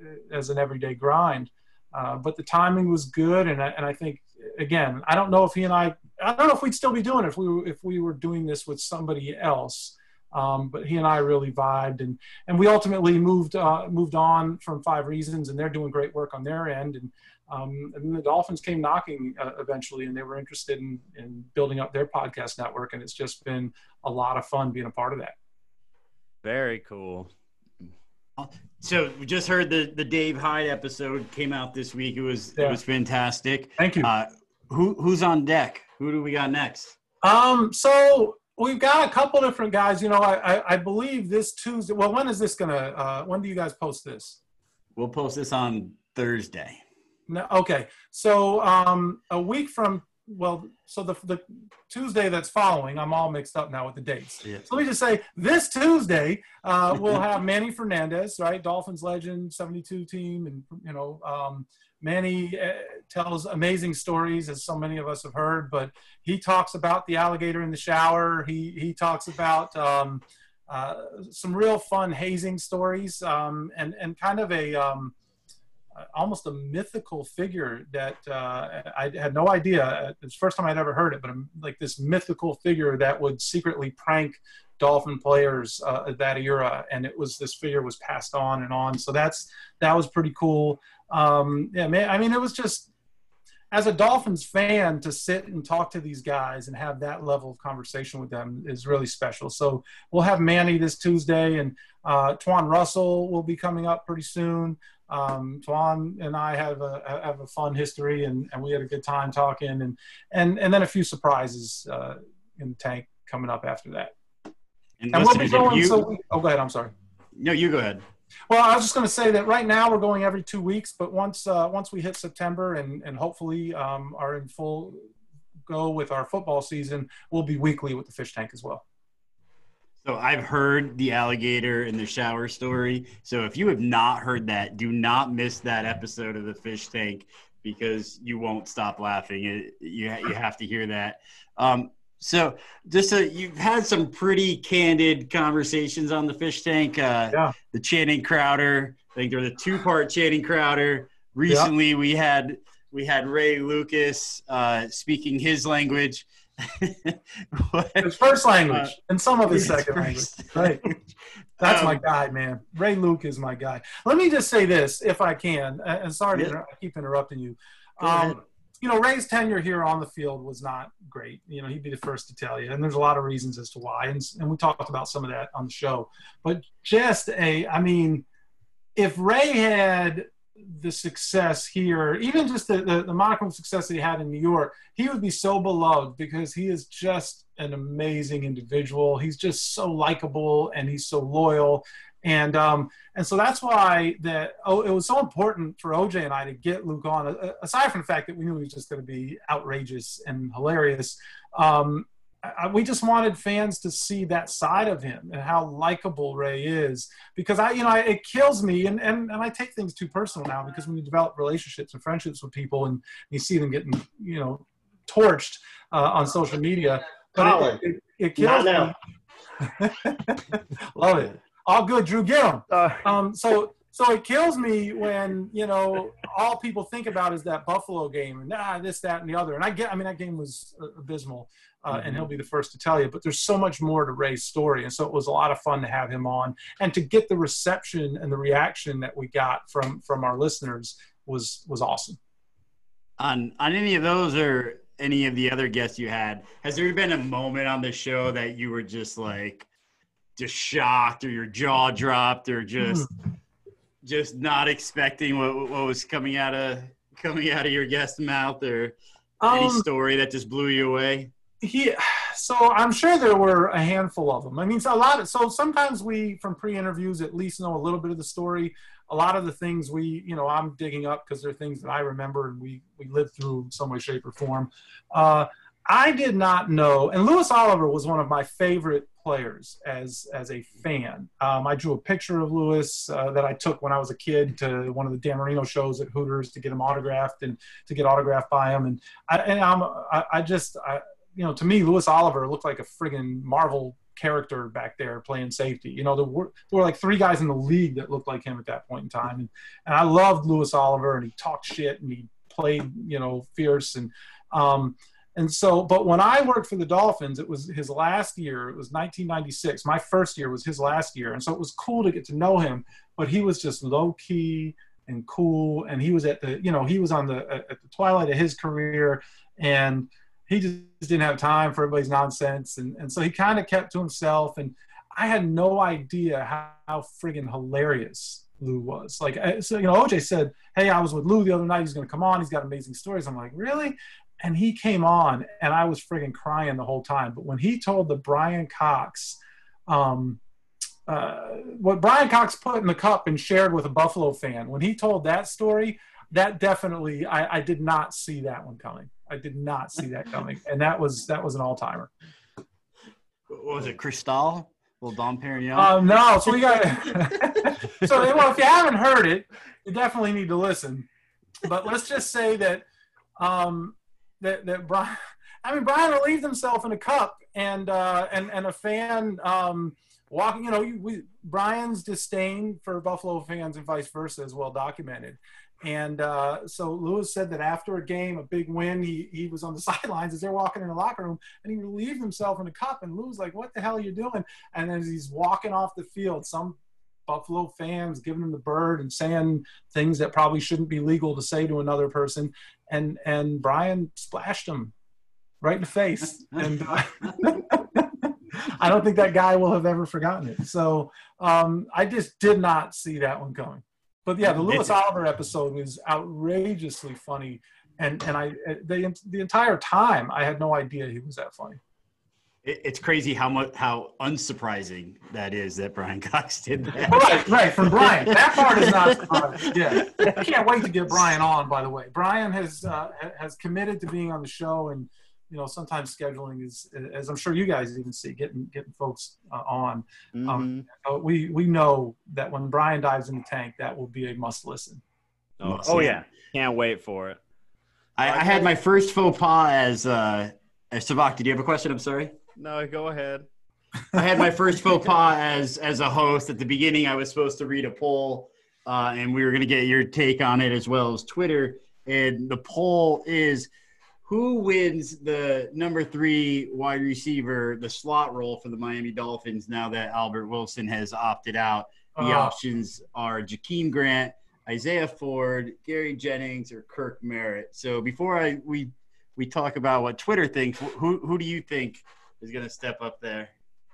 as an everyday grind. Uh, but the timing was good. And I, and I think, again, I don't know if he and I, I don't know if we'd still be doing it if we were, if we were doing this with somebody else. Um, but he and I really vibed. And, and we ultimately moved, uh, moved on from Five Reasons, and they're doing great work on their end. And, um, and then the Dolphins came knocking uh, eventually, and they were interested in, in building up their podcast network. And it's just been a lot of fun being a part of that. Very cool. So we just heard the, the Dave Hyde episode came out this week. It was yeah. it was fantastic. Thank you. Uh, who who's on deck? Who do we got next? Um, so we've got a couple different guys. You know, I I, I believe this Tuesday. Well, when is this gonna? Uh, when do you guys post this? We'll post this on Thursday. No, okay. So um, a week from well, so the the Tuesday that's following, I'm all mixed up now with the dates. Yeah. So let me just say, this Tuesday uh, we'll have Manny Fernandez, right? Dolphins legend, seventy-two team, and you know, um, Manny uh, tells amazing stories, as so many of us have heard. But he talks about the alligator in the shower. He he talks about um, uh, some real fun hazing stories, um, and and kind of a um, almost a mythical figure that uh, I had no idea. It's the first time I'd ever heard it, but like this mythical figure that would secretly prank Dolphin players uh, at that era. And it was, this figure was passed on and on. So that's, that was pretty cool. Um, yeah, man, I mean, it was just, as a Dolphins fan, to sit and talk to these guys and have that level of conversation with them is really special. So we'll have Manny this Tuesday, and uh, Twan Russell will be coming up pretty soon. Um, Twan and I have a have a fun history, and, and we had a good time talking, and and and then a few surprises uh, in the tank coming up after that. And, and we'll be going. You, so we, oh, go ahead. I'm sorry. No, you go ahead. Well, I was just going to say that right now we're going every two weeks, but once uh, once we hit September and and hopefully um, are in full go with our football season, we'll be weekly with the fish tank as well. So I've heard the alligator in the shower story. So if you have not heard that, do not miss that episode of the fish tank, because you won't stop laughing. It, you you have to hear that. Um, so just so you've had some pretty candid conversations on the fish tank. Uh, yeah. The Channing Crowder. I think there was a two-part Channing Crowder. Recently, yeah. we had we had Ray Lucas uh, speaking his language. His first language uh, and some of his second language. Right. That's um, my guy, man. Ray Luke is my guy. Let me just say this, if I can, and sorry yeah. to inter- keep interrupting you. Um, you know, Ray's tenure here on the field was not great. You know, he'd be the first to tell you, and there's a lot of reasons as to why, and, and we talked about some of that on the show. But just a, I mean, if Ray had the success here, even just the, the, the modicum of success that he had in New York, he would be so beloved because he is just an amazing individual. He's just so likable and he's so loyal. And um, and so that's why that oh, it was so important for O J and I to get Luke on, aside from the fact that we knew he was just going to be outrageous and hilarious. Um, I, we just wanted fans to see that side of him and how likable Ray is, because I, you know, I, it kills me. And, and, and I take things too personal now, because when you develop relationships and friendships with people and you see them getting, you know, torched uh, on social media, but it, it, it kills me. Love it. All good, Drew. Get him. Uh, um, so, so it kills me when, you know, all people think about is that Buffalo game and ah, this, that, and the other. And I get, I mean, that game was abysmal. Uh, and he'll be the first to tell you, but there's so much more to Ray's story. And so it was a lot of fun to have him on, and to get the reception and the reaction that we got from, from our listeners was, was awesome. On, on any of those or any of the other guests you had, has there been a moment on the show that you were just like, just shocked, or your jaw dropped, or just, mm. just not expecting what, what was coming out of, coming out of your guest's mouth, or um, any story that just blew you away? He, so I'm sure there were a handful of them. I mean, so a lot of, so sometimes we, from pre-interviews, at least know a little bit of the story. A lot of the things we, you know, I'm digging up because they're things that I remember and we, we lived through in some way, shape, or form. Uh, I did not know, and Louis Oliver was one of my favorite players as as a fan. Um, I drew a picture of Louis uh, that I took when I was a kid to one of the Dan Marino shows at Hooters to get him autographed and to get autographed by him. And I, and I'm, I, I just, I, you know, to me, Louis Oliver looked like a friggin' Marvel character back there playing safety. You know, there were, there were like three guys in the league that looked like him at that point in time. And, and I loved Louis Oliver, and he talked shit and he played, you know, fierce. And, um, and so, but when I worked for the Dolphins, it was his last year. It was nineteen ninety-six. My first year was his last year. And so it was cool to get to know him, but he was just low key and cool. And he was at the, you know, he was on the, at the twilight of his career, and he just didn't have time for everybody's nonsense. And, and so he kind of kept to himself. And I had no idea how, how friggin' hilarious Lou was. Like, so, you know, O J said, hey, I was with Lou the other night. He's going to come on. He's got amazing stories. I'm like, really? And he came on, and I was friggin' crying the whole time. But when he told the Brian Cox, um, uh, what Brian Cox put in the cup and shared with a Buffalo fan, when he told that story, that definitely, I, I did not see that one coming. I did not see that coming, and that was that was an all timer. What was it, Cristal? Well, Dom Perignon. Um, no, so we got. So well, if you haven't heard it, you definitely need to listen. But let's just say that um, that that Brian. I mean, Brian relieved himself in a cup, and uh, and and a fan um, walking. You know, we, Brian's disdain for Buffalo fans and vice versa is well documented. And uh, so Lewis said that after a game, a big win, he he was on the sidelines as they're walking in the locker room, and he relieved himself in a cup. And Lewis like, "What the hell are you doing?" And as he's walking off the field, some Buffalo fans giving him the bird and saying things that probably shouldn't be legal to say to another person, and and Brian splashed him right in the face. And uh, I don't think that guy will have ever forgotten it. So um, I just did not see that one coming. But yeah, the Lewis Oliver episode was outrageously funny, and and I the the entire time I had no idea he was that funny. It's crazy how much how unsurprising that is that Brian Cox did that. Right, right. From Brian, that part is not surprising. Yeah, I can't wait to get Brian on. By the way, Brian has uh, has committed to being on the show, and you know sometimes scheduling is, as I'm sure you guys even see, getting getting folks uh, on. Mm-hmm. Um, uh, we we know that when Brian dives in the tank, that will be a must listen. Oh, oh yeah, can't wait for it. I, I had my first faux pas as uh, as Savak. Did you have a question? I'm sorry. No, go ahead. I had my first faux pas as as a host. At the beginning, I was supposed to read a poll, uh, and we were going to get your take on it as well as Twitter. And the poll is, who wins the number three wide receiver, the slot role for the Miami Dolphins now that Albert Wilson has opted out? The Uh, options are Jakeem Grant, Isaiah Ford, Gary Jennings, or Kirk Merritt. So before I we we talk about what Twitter thinks, who who do you think is going to step up there?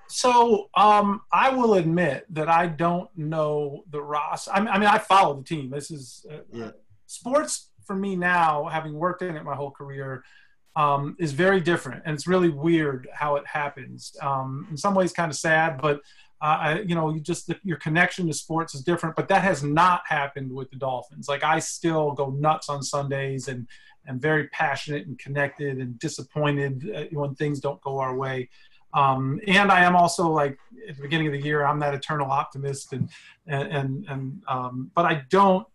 So um, I will admit that I don't know the roster. I mean, I, mean, I follow the team. This is uh, Yeah. sports for me now, having worked in it my whole career, um, is very different, and it's really weird how it happens. Um, in some ways, kind of sad, but uh, I, you know, you just your connection to sports is different. But that has not happened with the Dolphins. Like I still go nuts on Sundays and and very passionate and connected and disappointed uh, when things don't go our way. Um, and I am also like at the beginning of the year, I'm that eternal optimist and, and, and, and um, but I don't,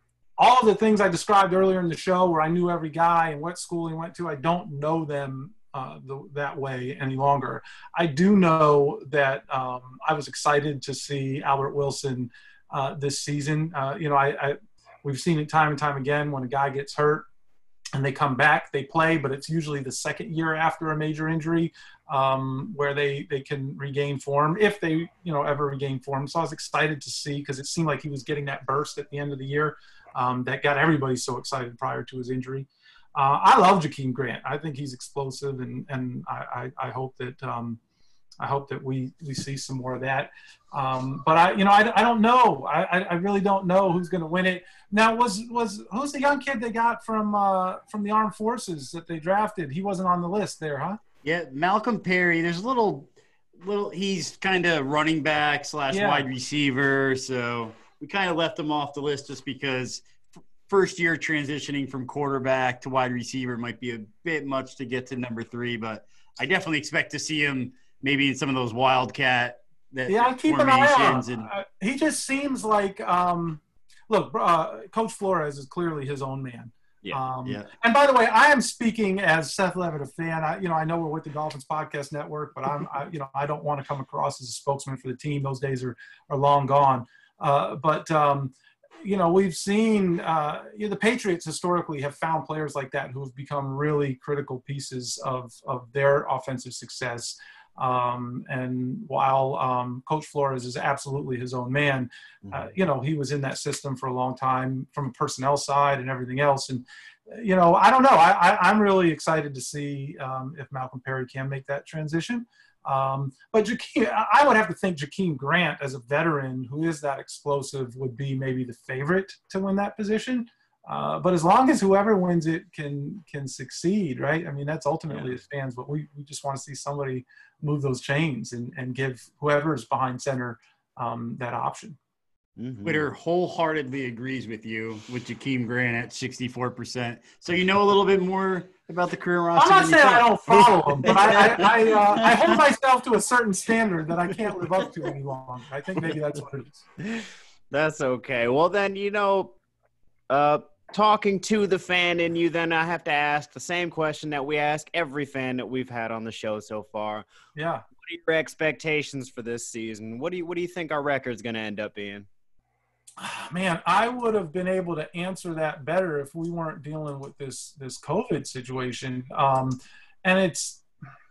all the things I described earlier in the show where I knew every guy and what school he went to, I don't know them uh, the, that way any longer. I do know that um, I was excited to see Albert Wilson uh, this season. Uh, you know, I, I, we've seen it time and time again when a guy gets hurt and they come back, they play, but it's usually the second year after a major injury um, where they, they can regain form, if they, you know, ever regain form. So I was excited to see, because it seemed like he was getting that burst at the end of the year um, that got everybody so excited prior to his injury. Uh, I love Jakeem Grant. I think he's explosive, and, and I, I, I hope that um, I hope that we, we see some more of that. Um, but I, you know, I, I don't know. I, I really don't know who's going to win it. Now, was was who's the young kid they got from uh, from the armed forces that they drafted? He wasn't on the list there, huh? Yeah, Malcolm Perry. There's a little, little. He's kind of running back slash Yeah. wide receiver. So we kind of left him off the list just because f- first year transitioning from quarterback to wide receiver might be a bit much to get to number three. But I definitely expect to see him maybe in some of those wildcat that Yeah, I keep an eye on formations him. and Uh, he just seems like um, look, uh, Coach Flores is clearly his own man. Yeah. Um, Yeah. And by the way, I am speaking as Seth Levitt, a fan. I, you know, I know we're with the Dolphins Podcast Network, but I'm, I, you know, I don't want to come across as a spokesman for the team. Those days are are long gone. Uh, but um, you know, we've seen uh, you know, the Patriots historically have found players like that who have become really critical pieces of of their offensive success. Um, and while um, Coach Flores is absolutely his own man, uh, you know, he was in that system for a long time from a personnel side and everything else. And, you know, I don't know. I, I, I'm really excited to see um, if Malcolm Perry can make that transition. Um, but Jakeem, I would have to think Jakeem Grant, as a veteran who is that explosive, would be maybe the favorite to win that position. Uh, but as long as whoever wins it can can succeed, right? I mean, that's ultimately as fans, but we, we just want to see somebody move those chains and, and give whoever's behind center um, that option. Mm-hmm. Twitter wholeheartedly agrees with you with Jakeem Grant at sixty-four percent. So you know a little bit more about the career roster. I'm not than saying you I think. don't follow him, but I I, I, uh, I hold myself to a certain standard that I can't live up to any longer. I think maybe that's what it is. That's okay. Well, then, you know, uh, talking to the fan in you, then I have to ask the same question that we ask every fan that we've had on the show so far. Yeah. What are your expectations for this season? What do you What do you think our record's going to end up being? Man, I would have been able to answer that better if we weren't dealing with this this COVID situation. Um, and it's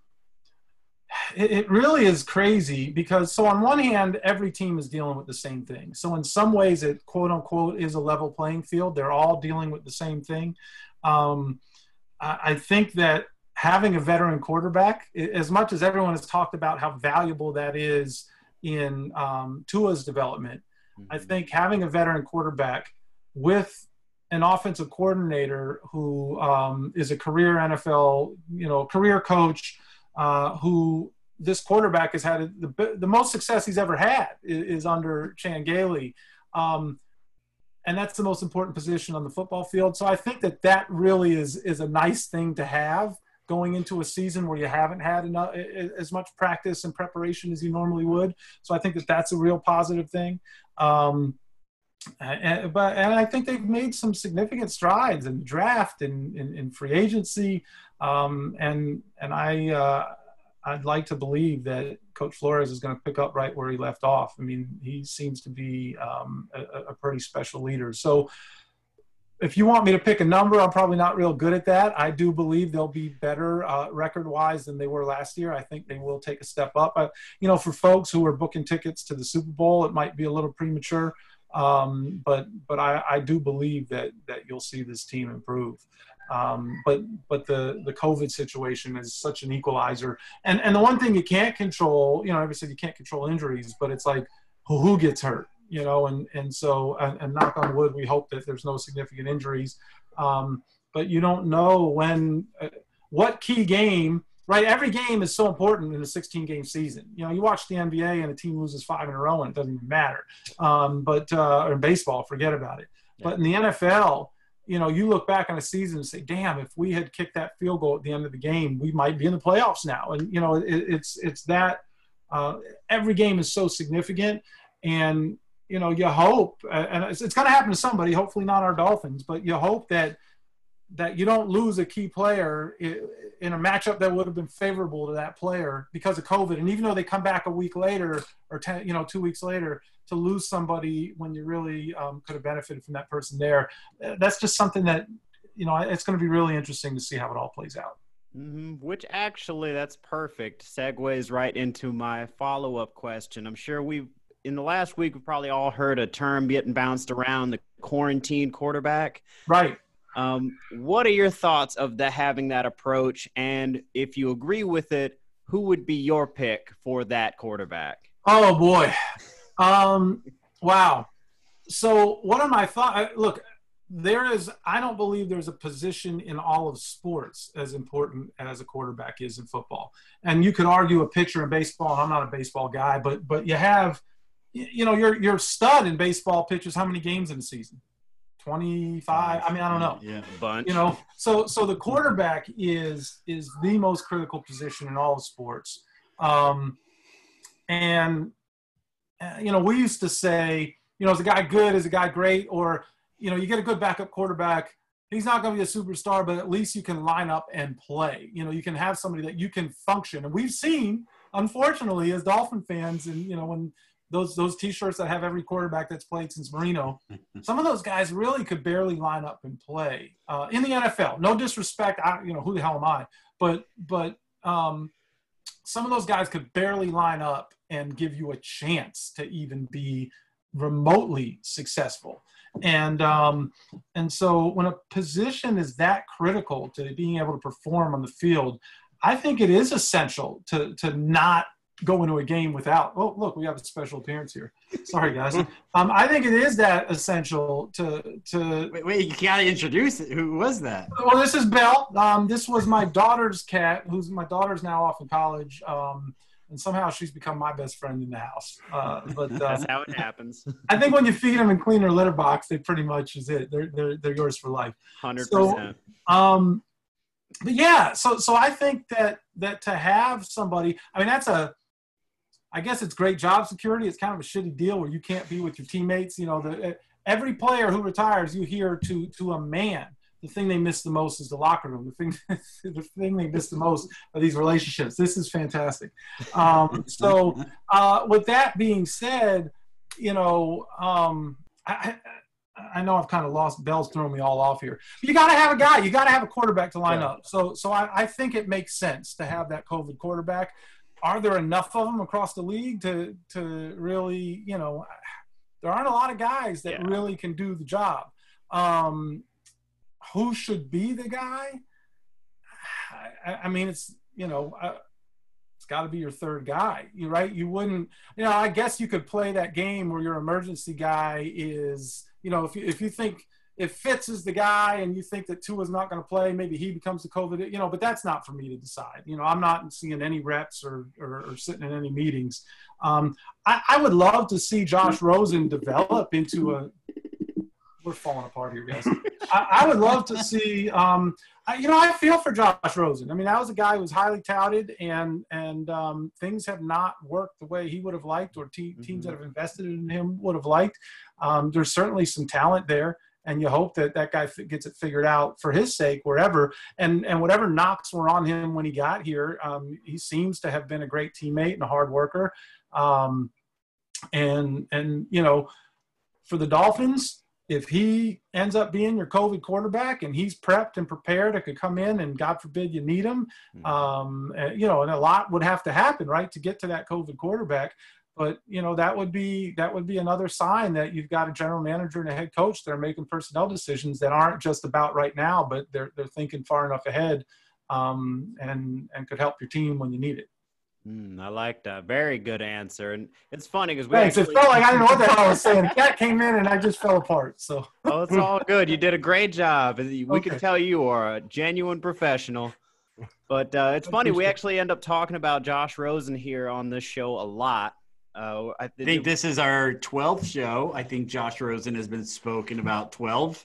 it, it really is crazy because so on one hand, every team is dealing with the same thing. So in some ways, it quote unquote is a level playing field. They're all dealing with the same thing. Um, I, I think that having a veteran quarterback, as much as everyone has talked about how valuable that is in um, Tua's development, I think having a veteran quarterback with an offensive coordinator who um, is a career N F L, you know, career coach, uh, who this quarterback has had the, the most success he's ever had is, is under Chan Gailey. Um, and that's the most important position on the football field. So I think that that really is, is a nice thing to have going into a season where you haven't had enough, as much practice and preparation as you normally would. So I think that that's a real positive thing. Um, and, but, and I think they've made some significant strides in the draft and in, in free agency. Um, and, and I, uh, I'd like to believe that Coach Flores is going to pick up right where he left off. I mean, he seems to be um, a, a pretty special leader. So if you want me to pick a number, I'm probably not real good at that. I do believe they'll be better uh, record-wise than they were last year. I think they will take a step up. I, you know, for folks who are booking tickets to the Super Bowl, it might be a little premature, um, but but I, I do believe that that you'll see this team improve. Um, but but the the COVID situation is such an equalizer, and and the one thing you can't control, you know, obviously you can't control injuries, but it's like who, who gets hurt. You know, and, and so, and, and knock on wood, we hope that there's no significant injuries. Um, but you don't know when, uh, what key game, right? Every game is so important in a sixteen game season. You know, you watch the N B A and a team loses five in a row and it doesn't even matter. Um, but, uh, or in baseball, forget about it. Yeah. But in the N F L, you know, you look back on a season and say, damn, if we had kicked that field goal at the end of the game, we might be in the playoffs now. And, you know, it, it's, it's that, uh, every game is so significant. And, you know, you hope, and it's, it's going to happen to somebody, hopefully not our Dolphins, but you hope that that you don't lose a key player in a matchup that would have been favorable to that player because of COVID. And even though they come back a week later or, ten, you know, two weeks later, to lose somebody when you really um, could have benefited from that person there, that's just something that, you know, it's going to be really interesting to see how it all plays out. Mm-hmm. Which actually, that's perfect. Segues right into my follow-up question. I'm sure we've, in the last week, we've probably all heard a term getting bounced around, the quarantine quarterback. Right. Um, what are your thoughts of the having that approach? And if you agree with it, who would be your pick for that quarterback? Oh, boy. Um, wow. So what are my thoughts? Look, there is – I don't believe there's a position in all of sports as important as a quarterback is in football. And you could argue a pitcher in baseball, and I'm not a baseball guy, but but you have – you know, your your stud in baseball pitches how many games in a season? twenty-five. I mean, I don't know. Yeah, a bunch. You know, so so the quarterback is is the most critical position in all of sports. Um, and uh, you know, we used to say, you know, is a guy good? Is a guy great? Or you know, you get a good backup quarterback. He's not going to be a superstar, but at least you can line up and play. You know, you can have somebody that you can function. And we've seen, unfortunately, as Dolphin fans, and you know, when Those those T-shirts that have every quarterback that's played since Marino, some of those guys really could barely line up and play uh, in the N F L. No disrespect, I, you know, who the hell am I? But but um, some of those guys could barely line up and give you a chance to even be remotely successful. And um, and so when a position is that critical to being able to perform on the field, I think it is essential to to not go into a game without, oh, look, we have a special appearance here. Sorry, guys. Um, I think it is that essential to – to. Wait, wait, you got to introduce it. Who was that? Well, this is Belle. Um, this was my daughter's cat, who's my daughter's now off in college. Um, and somehow she's become my best friend in the house. Uh, but uh, That's how it happens. I think when you feed them and clean their litter box, they pretty much is it. They're they're they're yours for life. Hundred So, percent. um, but yeah, so so I think that that to have somebody, I mean, that's a, I guess it's great job security. It's kind of a shitty deal where you can't be with your teammates. You know, the every player who retires, you hear to to a man, the thing they miss the most is the locker room. The thing, the thing they miss the most are these relationships. This is fantastic. Um, so, uh, with that being said, you know, um, I, I know I've kind of lost. Bell's throwing me all off here. You got to have a guy. You got to have a quarterback to line Yeah. up. So, so I, I think it makes sense to have that COVID quarterback. Are there enough of them across the league to to really, you know, there aren't a lot of guys that Yeah. really can do the job. Um, who should be the guy? I, I mean, it's, you know, uh, it's got to be your third guy, you right? You wouldn't, you know, I guess you could play that game where your emergency guy is, you know, if you, if you think if Fitz is the guy and you think that Tua's not going to play, maybe he becomes the COVID, you know, but that's not for me to decide. You know, I'm not seeing any reps or, or, or sitting in any meetings. Um, I, I would love to see Josh Rosen develop into a, we're falling apart here, guys. I, I would love to see, um, I, you know, I feel for Josh Rosen. I mean, that was a guy who was highly touted, and and um, things have not worked the way he would have liked, or te- teams that have invested in him would have liked. Um, there's certainly some talent there, and you hope that that guy f- gets it figured out for his sake wherever. And and whatever knocks were on him when he got here, um, he seems to have been a great teammate and a hard worker. Um, and and you know, for the Dolphins, if he ends up being your COVID quarterback and he's prepped and prepared, it could come in and God forbid you need him. Um, and, you know, and a lot would have to happen, right, to get to that COVID quarterback. But, you know, that would be that would be another sign that you've got a general manager and a head coach that are making personnel decisions that aren't just about right now, but they're they're thinking far enough ahead, um, and and could help your team when you need it. Mm, I like that. Very good answer. And it's funny because we Thanks. actually, It felt like I didn't know what the hell I was saying. The cat came in and I just fell apart. So oh, it's all good. You did a great job. We Okay. can tell you are a genuine professional. But uh, it's funny. We actually end up talking about Josh Rosen here on this show a lot. Uh, I, I think this is our twelfth show. I think Josh Rosen has been spoken about twelve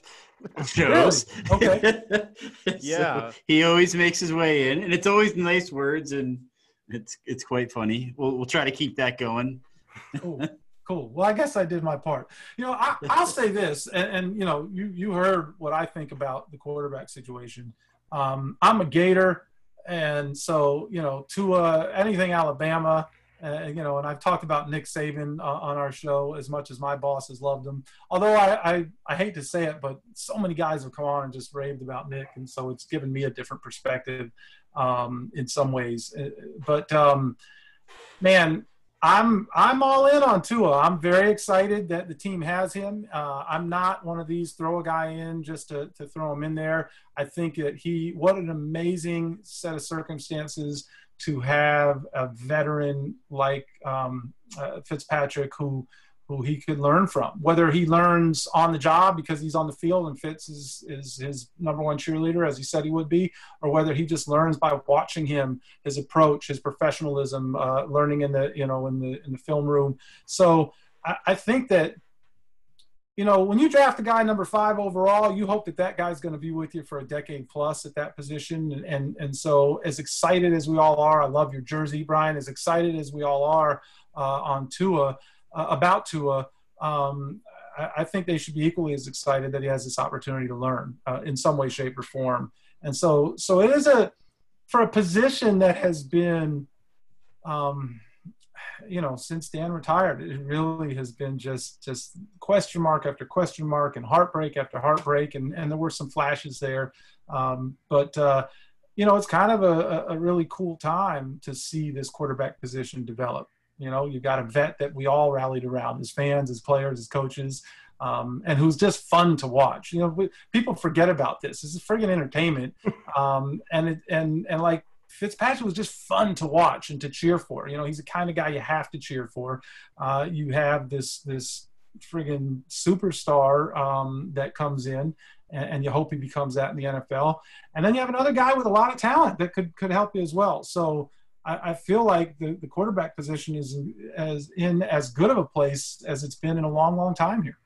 shows. Really? Okay. So Yeah. he always makes his way in, and it's always nice words, and it's it's quite funny. We'll we'll try to keep that going. Cool. Cool. Well, I guess I did my part. You know, I, I'll say this, and, and you know, you you heard what I think about the quarterback situation. Um, I'm a Gator, and so you know, Tua, anything Alabama, uh, you know, and I've talked about Nick Saban uh, on our show as much as my bosses loved him. Although I, I I hate to say it, but so many guys have come on and just raved about Nick, and so it's given me a different perspective um, in some ways. But um, man. I'm I'm all in on Tua. I'm very excited that the team has him. Uh, I'm not one of these throw a guy in just to, to throw him in there. I think that he – what an amazing set of circumstances to have a veteran like um, uh, Fitzpatrick who who he could learn from. Whether he learns on the job because he's on the field and Fitz is, is his number one cheerleader, as he said he would be, or whether he just learns by watching him, his approach, his professionalism, uh, learning in the, you know, in the, in the film room. So I, I think that, you know, when you draft a guy number five overall, you hope that that guy's going to be with you for a decade plus at that position. And, and, and so as excited as we all are, I love your jersey, Brian, as excited as we all are uh, on Tua, uh, about Tua, um, I, I think they should be equally as excited that he has this opportunity to learn uh, in some way, shape, or form. And so, so it is a, for a position that has been, um, you know, since Dan retired, it really has been just, just question mark after question mark and heartbreak after heartbreak. And, and there were some flashes there. Um, but, uh, you know, it's kind of a, a really cool time to see this quarterback position develop. You know, you've got a vet that we all rallied around as fans, as players, as coaches, um, and who's just fun to watch. You know, we, people forget about this. This is friggin' entertainment. Um, and, it, and, and like Fitzpatrick was just fun to watch and to cheer for. You know, he's the kind of guy you have to cheer for. Uh, you have this, this friggin' superstar um, that comes in, and, and you hope he becomes that in the N F L. And then you have another guy with a lot of talent that could, could help you as well. So, I, I feel like the, the quarterback position is in, as in as good of a place as it's been in a long, long time here.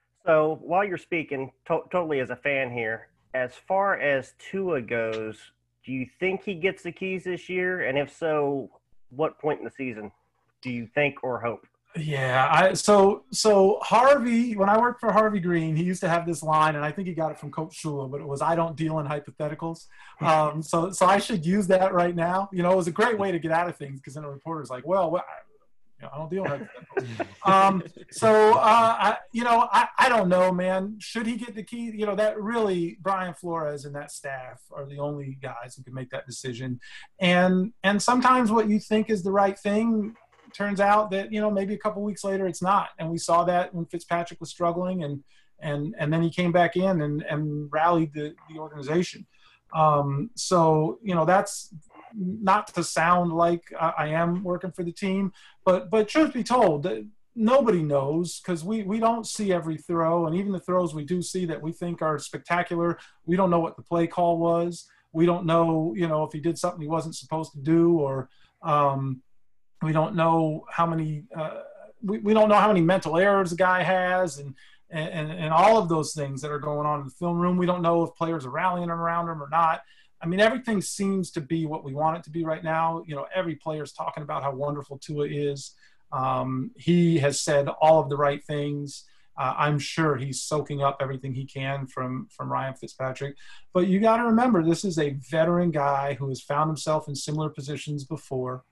So while you're speaking, to- totally as a fan here, as far as Tua goes, do you think he gets the keys this year? And if so, what point in the season do you think or hope? Yeah, I so so Harvey, when I worked for Harvey Green, he used to have this line, and I think he got it from Coach Shula, but it was, "I don't deal in hypotheticals." Um, so so I should use that right now. You know, it was a great way to get out of things, because then a reporter's like, "Well, well I, you know, I don't deal in hypotheticals." um, so uh, I, you know, I, I don't know, man. Should he get the key? You know, that really Brian Flores and that staff are the only guys who can make that decision. And and sometimes what you think is the right thing turns out that, you know, maybe a couple weeks later it's not. And we saw that when Fitzpatrick was struggling, and and and then he came back in and, and rallied the, the organization. Um, so, you know, that's not to sound like I, I am working for the team, but but truth be told, that nobody knows, because we, we don't see every throw, and even the throws we do see that we think are spectacular, we don't know what the play call was. We don't know, you know, if he did something he wasn't supposed to do, or um, we don't know how many uh, we, we don't know how many mental errors the guy has, and, and and all of those things that are going on in the film room. We don't know if players are rallying around him or not. I mean, everything seems to be what we want it to be right now. You know, every player's talking about how wonderful Tua is. Um, he has said all of the right things. Uh, I'm sure he's soaking up everything he can from, from Ryan Fitzpatrick. But you got to remember, this is a veteran guy who has found himself in similar positions before.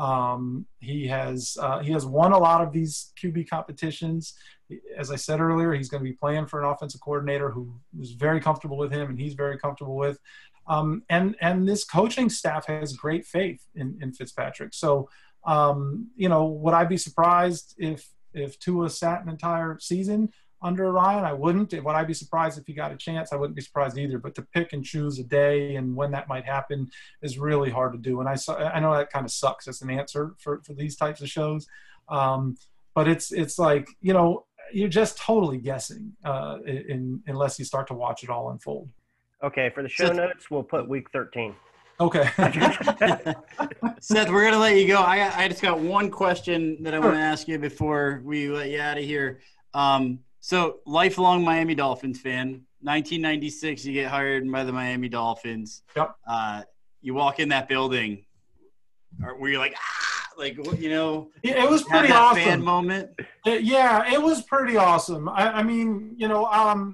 Um, he has uh, he has won a lot of these Q B competitions. As I said earlier, he's going to be playing for an offensive coordinator who is very comfortable with him, and he's very comfortable with. Um, and and this coaching staff has great faith in, in Fitzpatrick. So, um, you know, would I be surprised if if Tua sat an entire season under Ryan? I wouldn't. Would I be surprised if he got a chance? I wouldn't be surprised either. But to pick and choose a day and when that might happen is really hard to do. And I I know that kind of sucks as an answer for, for these types of shows. Um, but it's it's like, you know, you're just totally guessing uh, in, unless you start to watch it all unfold. Okay, for the show notes, we'll put week thirteen. Okay. Seth, we're going to let you go. I, I just got one question that I want to ask you before we let you out of here. Um, so, lifelong Miami Dolphins fan. nineteen ninety-six, you get hired by the Miami Dolphins. Yep. Uh, you walk in that building. Were you like, ah, like, you know? It, it was have pretty that awesome. fan moment? It, yeah, it was pretty awesome. I, I mean, you know, um,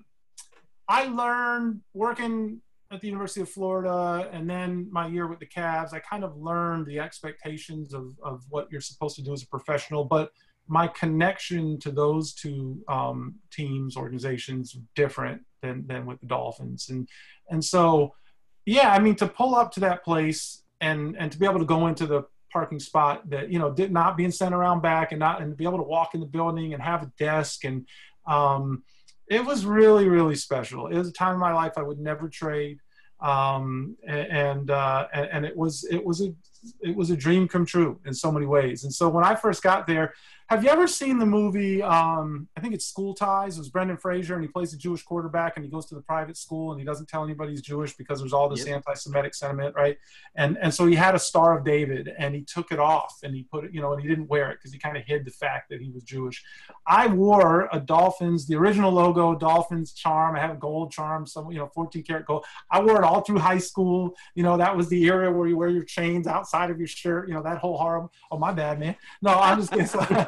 I learned working at the University of Florida, and then my year with the Cavs, I kind of learned the expectations of, of what you're supposed to do as a professional. But my connection to those two um, teams, organizations, different than, than with the Dolphins. And and so, yeah, I mean, to pull up to that place and, and to be able to go into the parking spot that, you know, did not being sent around back, and not and to be able to walk in the building and have a desk, and um, it was really, really special. It was a time in my life I would never trade, um, and, uh, and and it was it was a it was a dream come true in so many ways. And so when I first got there, have you ever seen the movie? Um, I think it's School Ties. It was Brendan Fraser, and he plays a Jewish quarterback, and he goes to the private school, and he doesn't tell anybody he's Jewish because there's all this yep. anti-Semitic sentiment, right? And and so he had a Star of David, and he took it off, and he put it, you know, and he didn't wear it because he kind of hid the fact that he was Jewish. I wore a Dolphins, the original logo, Dolphins charm. I have a gold charm, some, you know, fourteen karat gold. I wore it all through high school. You know, that was the era where you wear your chains outside of your shirt. You know, that whole horrible. Oh, my bad, man. No, I'm just kidding.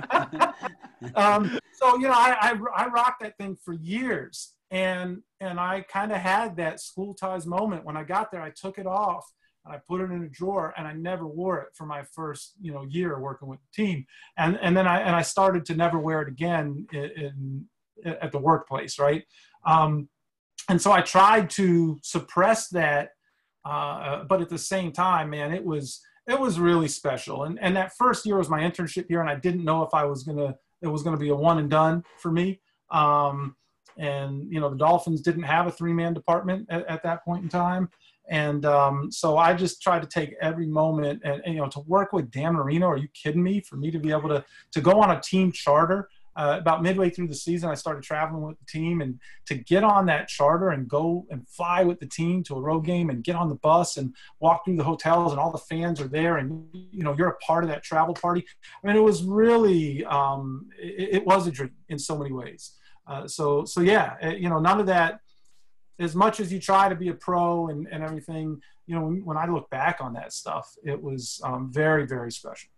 um, so, you know, I, I, I rocked that thing for years, and, and I kind of had that School Ties moment. When I got there, I took it off and I put it in a drawer, and I never wore it for my first, you know, year working with the team. And, and then I, and I started to never wear it again in, in at the workplace. Right. Um, and so I tried to suppress that. Uh, but at the same time, man, it was, it was really special. And and that first year was my internship year, and I didn't know if I was going to, it was going to be a one and done for me. Um, and, you know, the Dolphins didn't have a three-man department at, at that point in time. And um, so I just tried to take every moment and, and, you know, to work with Dan Marino. Are you kidding me? For me to be able to, to go on a team charter. uh, about midway through the season, I started traveling with the team, and to get on that charter and go and fly with the team to a road game and get on the bus and walk through the hotels and all the fans are there and, you know, you're a part of that travel party. I mean, it was really, um, it, it was a dream in so many ways. Uh, so, so yeah, you know, none of that, as much as you try to be a pro and, and everything, you know, when, when I look back on that stuff, it was um, very, very special.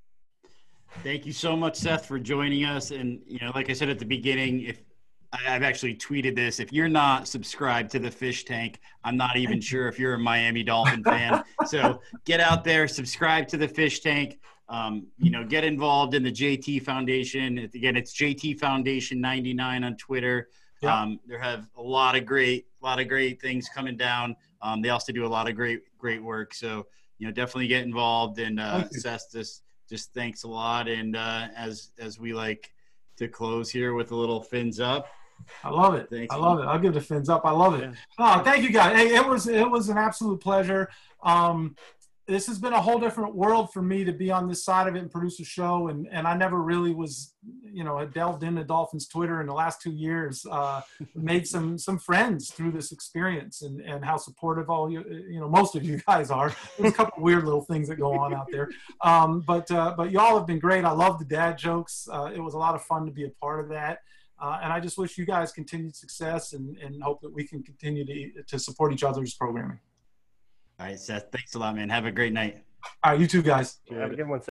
Thank you so much, Seth, for joining us. And, you know, like I said at the beginning, if I've actually tweeted this, if you're not subscribed to the Fish Tank, I'm not even sure if you're a Miami Dolphin fan. So get out there, subscribe to the Fish Tank, um, you know, get involved in the J T Foundation. Again, it's J T Foundation ninety-nine on Twitter. Yeah. Um, they have a lot of great, a lot of great things coming down. Um, they also do a lot of great, great work. So, you know, definitely get involved. And uh, Seth, just, just thanks a lot. And uh, as as we like to close here with a little fins up. I love it. Thanks. I love it. I'll give the fins up. I love it. Yeah. Oh, thank you guys. Hey, it was it was an absolute pleasure. Um, this has been a whole different world for me to be on this side of it and produce a show. And, and I never really was, you know, had delved into Dolphins Twitter in the last two years, uh, made some, some friends through this experience and, and how supportive all you, you know, most of you guys are. There's a couple of weird little things that go on out there. Um, but, uh, but y'all have been great. I love the dad jokes. Uh, it was a lot of fun to be a part of that. Uh, and I just wish you guys continued success and, and hope that we can continue to, to support each other's programming. All right, Seth. Thanks a lot, man. Have a great night. All right, you too, guys. Have a good one.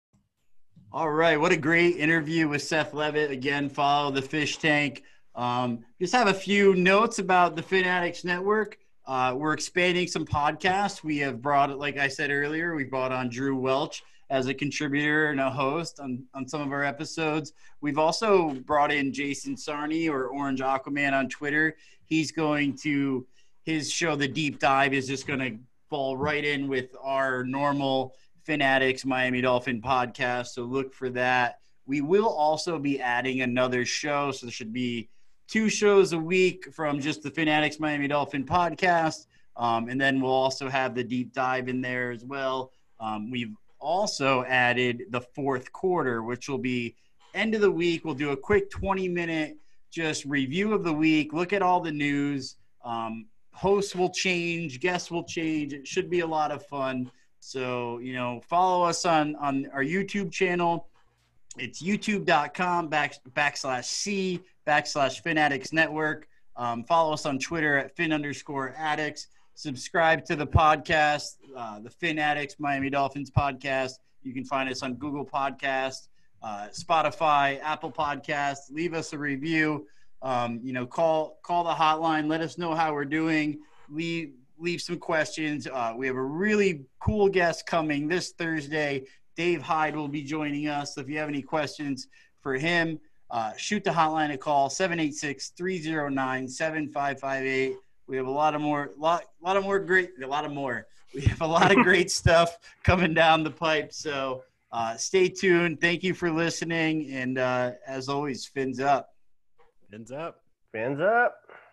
All right. What a great interview with Seth Levitt. Again, follow the Fish Tank. Um, just have a few notes about the Fin Addicts Network. Uh, we're expanding some podcasts. We have brought, like I said earlier, we brought on Drew Welch as a contributor and a host on, on some of our episodes. We've also brought in Jason Sarney, or Orange Aquaman on Twitter. He's going to, his show, The Deep Dive, is just going to fall right in with our normal Fin Addicts Miami Dolphin podcast. So look for that. We will also be adding another show. So there should be two shows a week from just the Fin Addicts Miami Dolphin podcast. Um, and then we'll also have the deep dive in there as well. Um, we've also added the fourth quarter, which will be end of the week. We'll do a quick twenty minute just review of the week, look at all the news. Um, hosts will change, guests will change. It should be a lot of fun. So, you know, follow us on, on our YouTube channel. It's youtube.com back, backslash C backslash Fin Addicts Network. Um, follow us on Twitter at Fin underscore Addicts. Subscribe to the podcast, uh, the Fin Addicts Miami Dolphins podcast. You can find us on Google Podcasts, uh, Spotify, Apple Podcasts. Leave us a review. Um, you know, call call the hotline. Let us know how we're doing. Leave leave some questions. Uh, we have a really cool guest coming this Thursday. Dave Hyde will be joining us. So if you have any questions for him, uh, shoot the hotline a call, seven eight six, three zero nine, seven five five eight. We have a lot of more, lot, lot of more great, a lot of more. We have a lot of great stuff coming down the pipe. So uh, stay tuned. Thank you for listening. And uh, as always, fins up. Fins up. Fins up.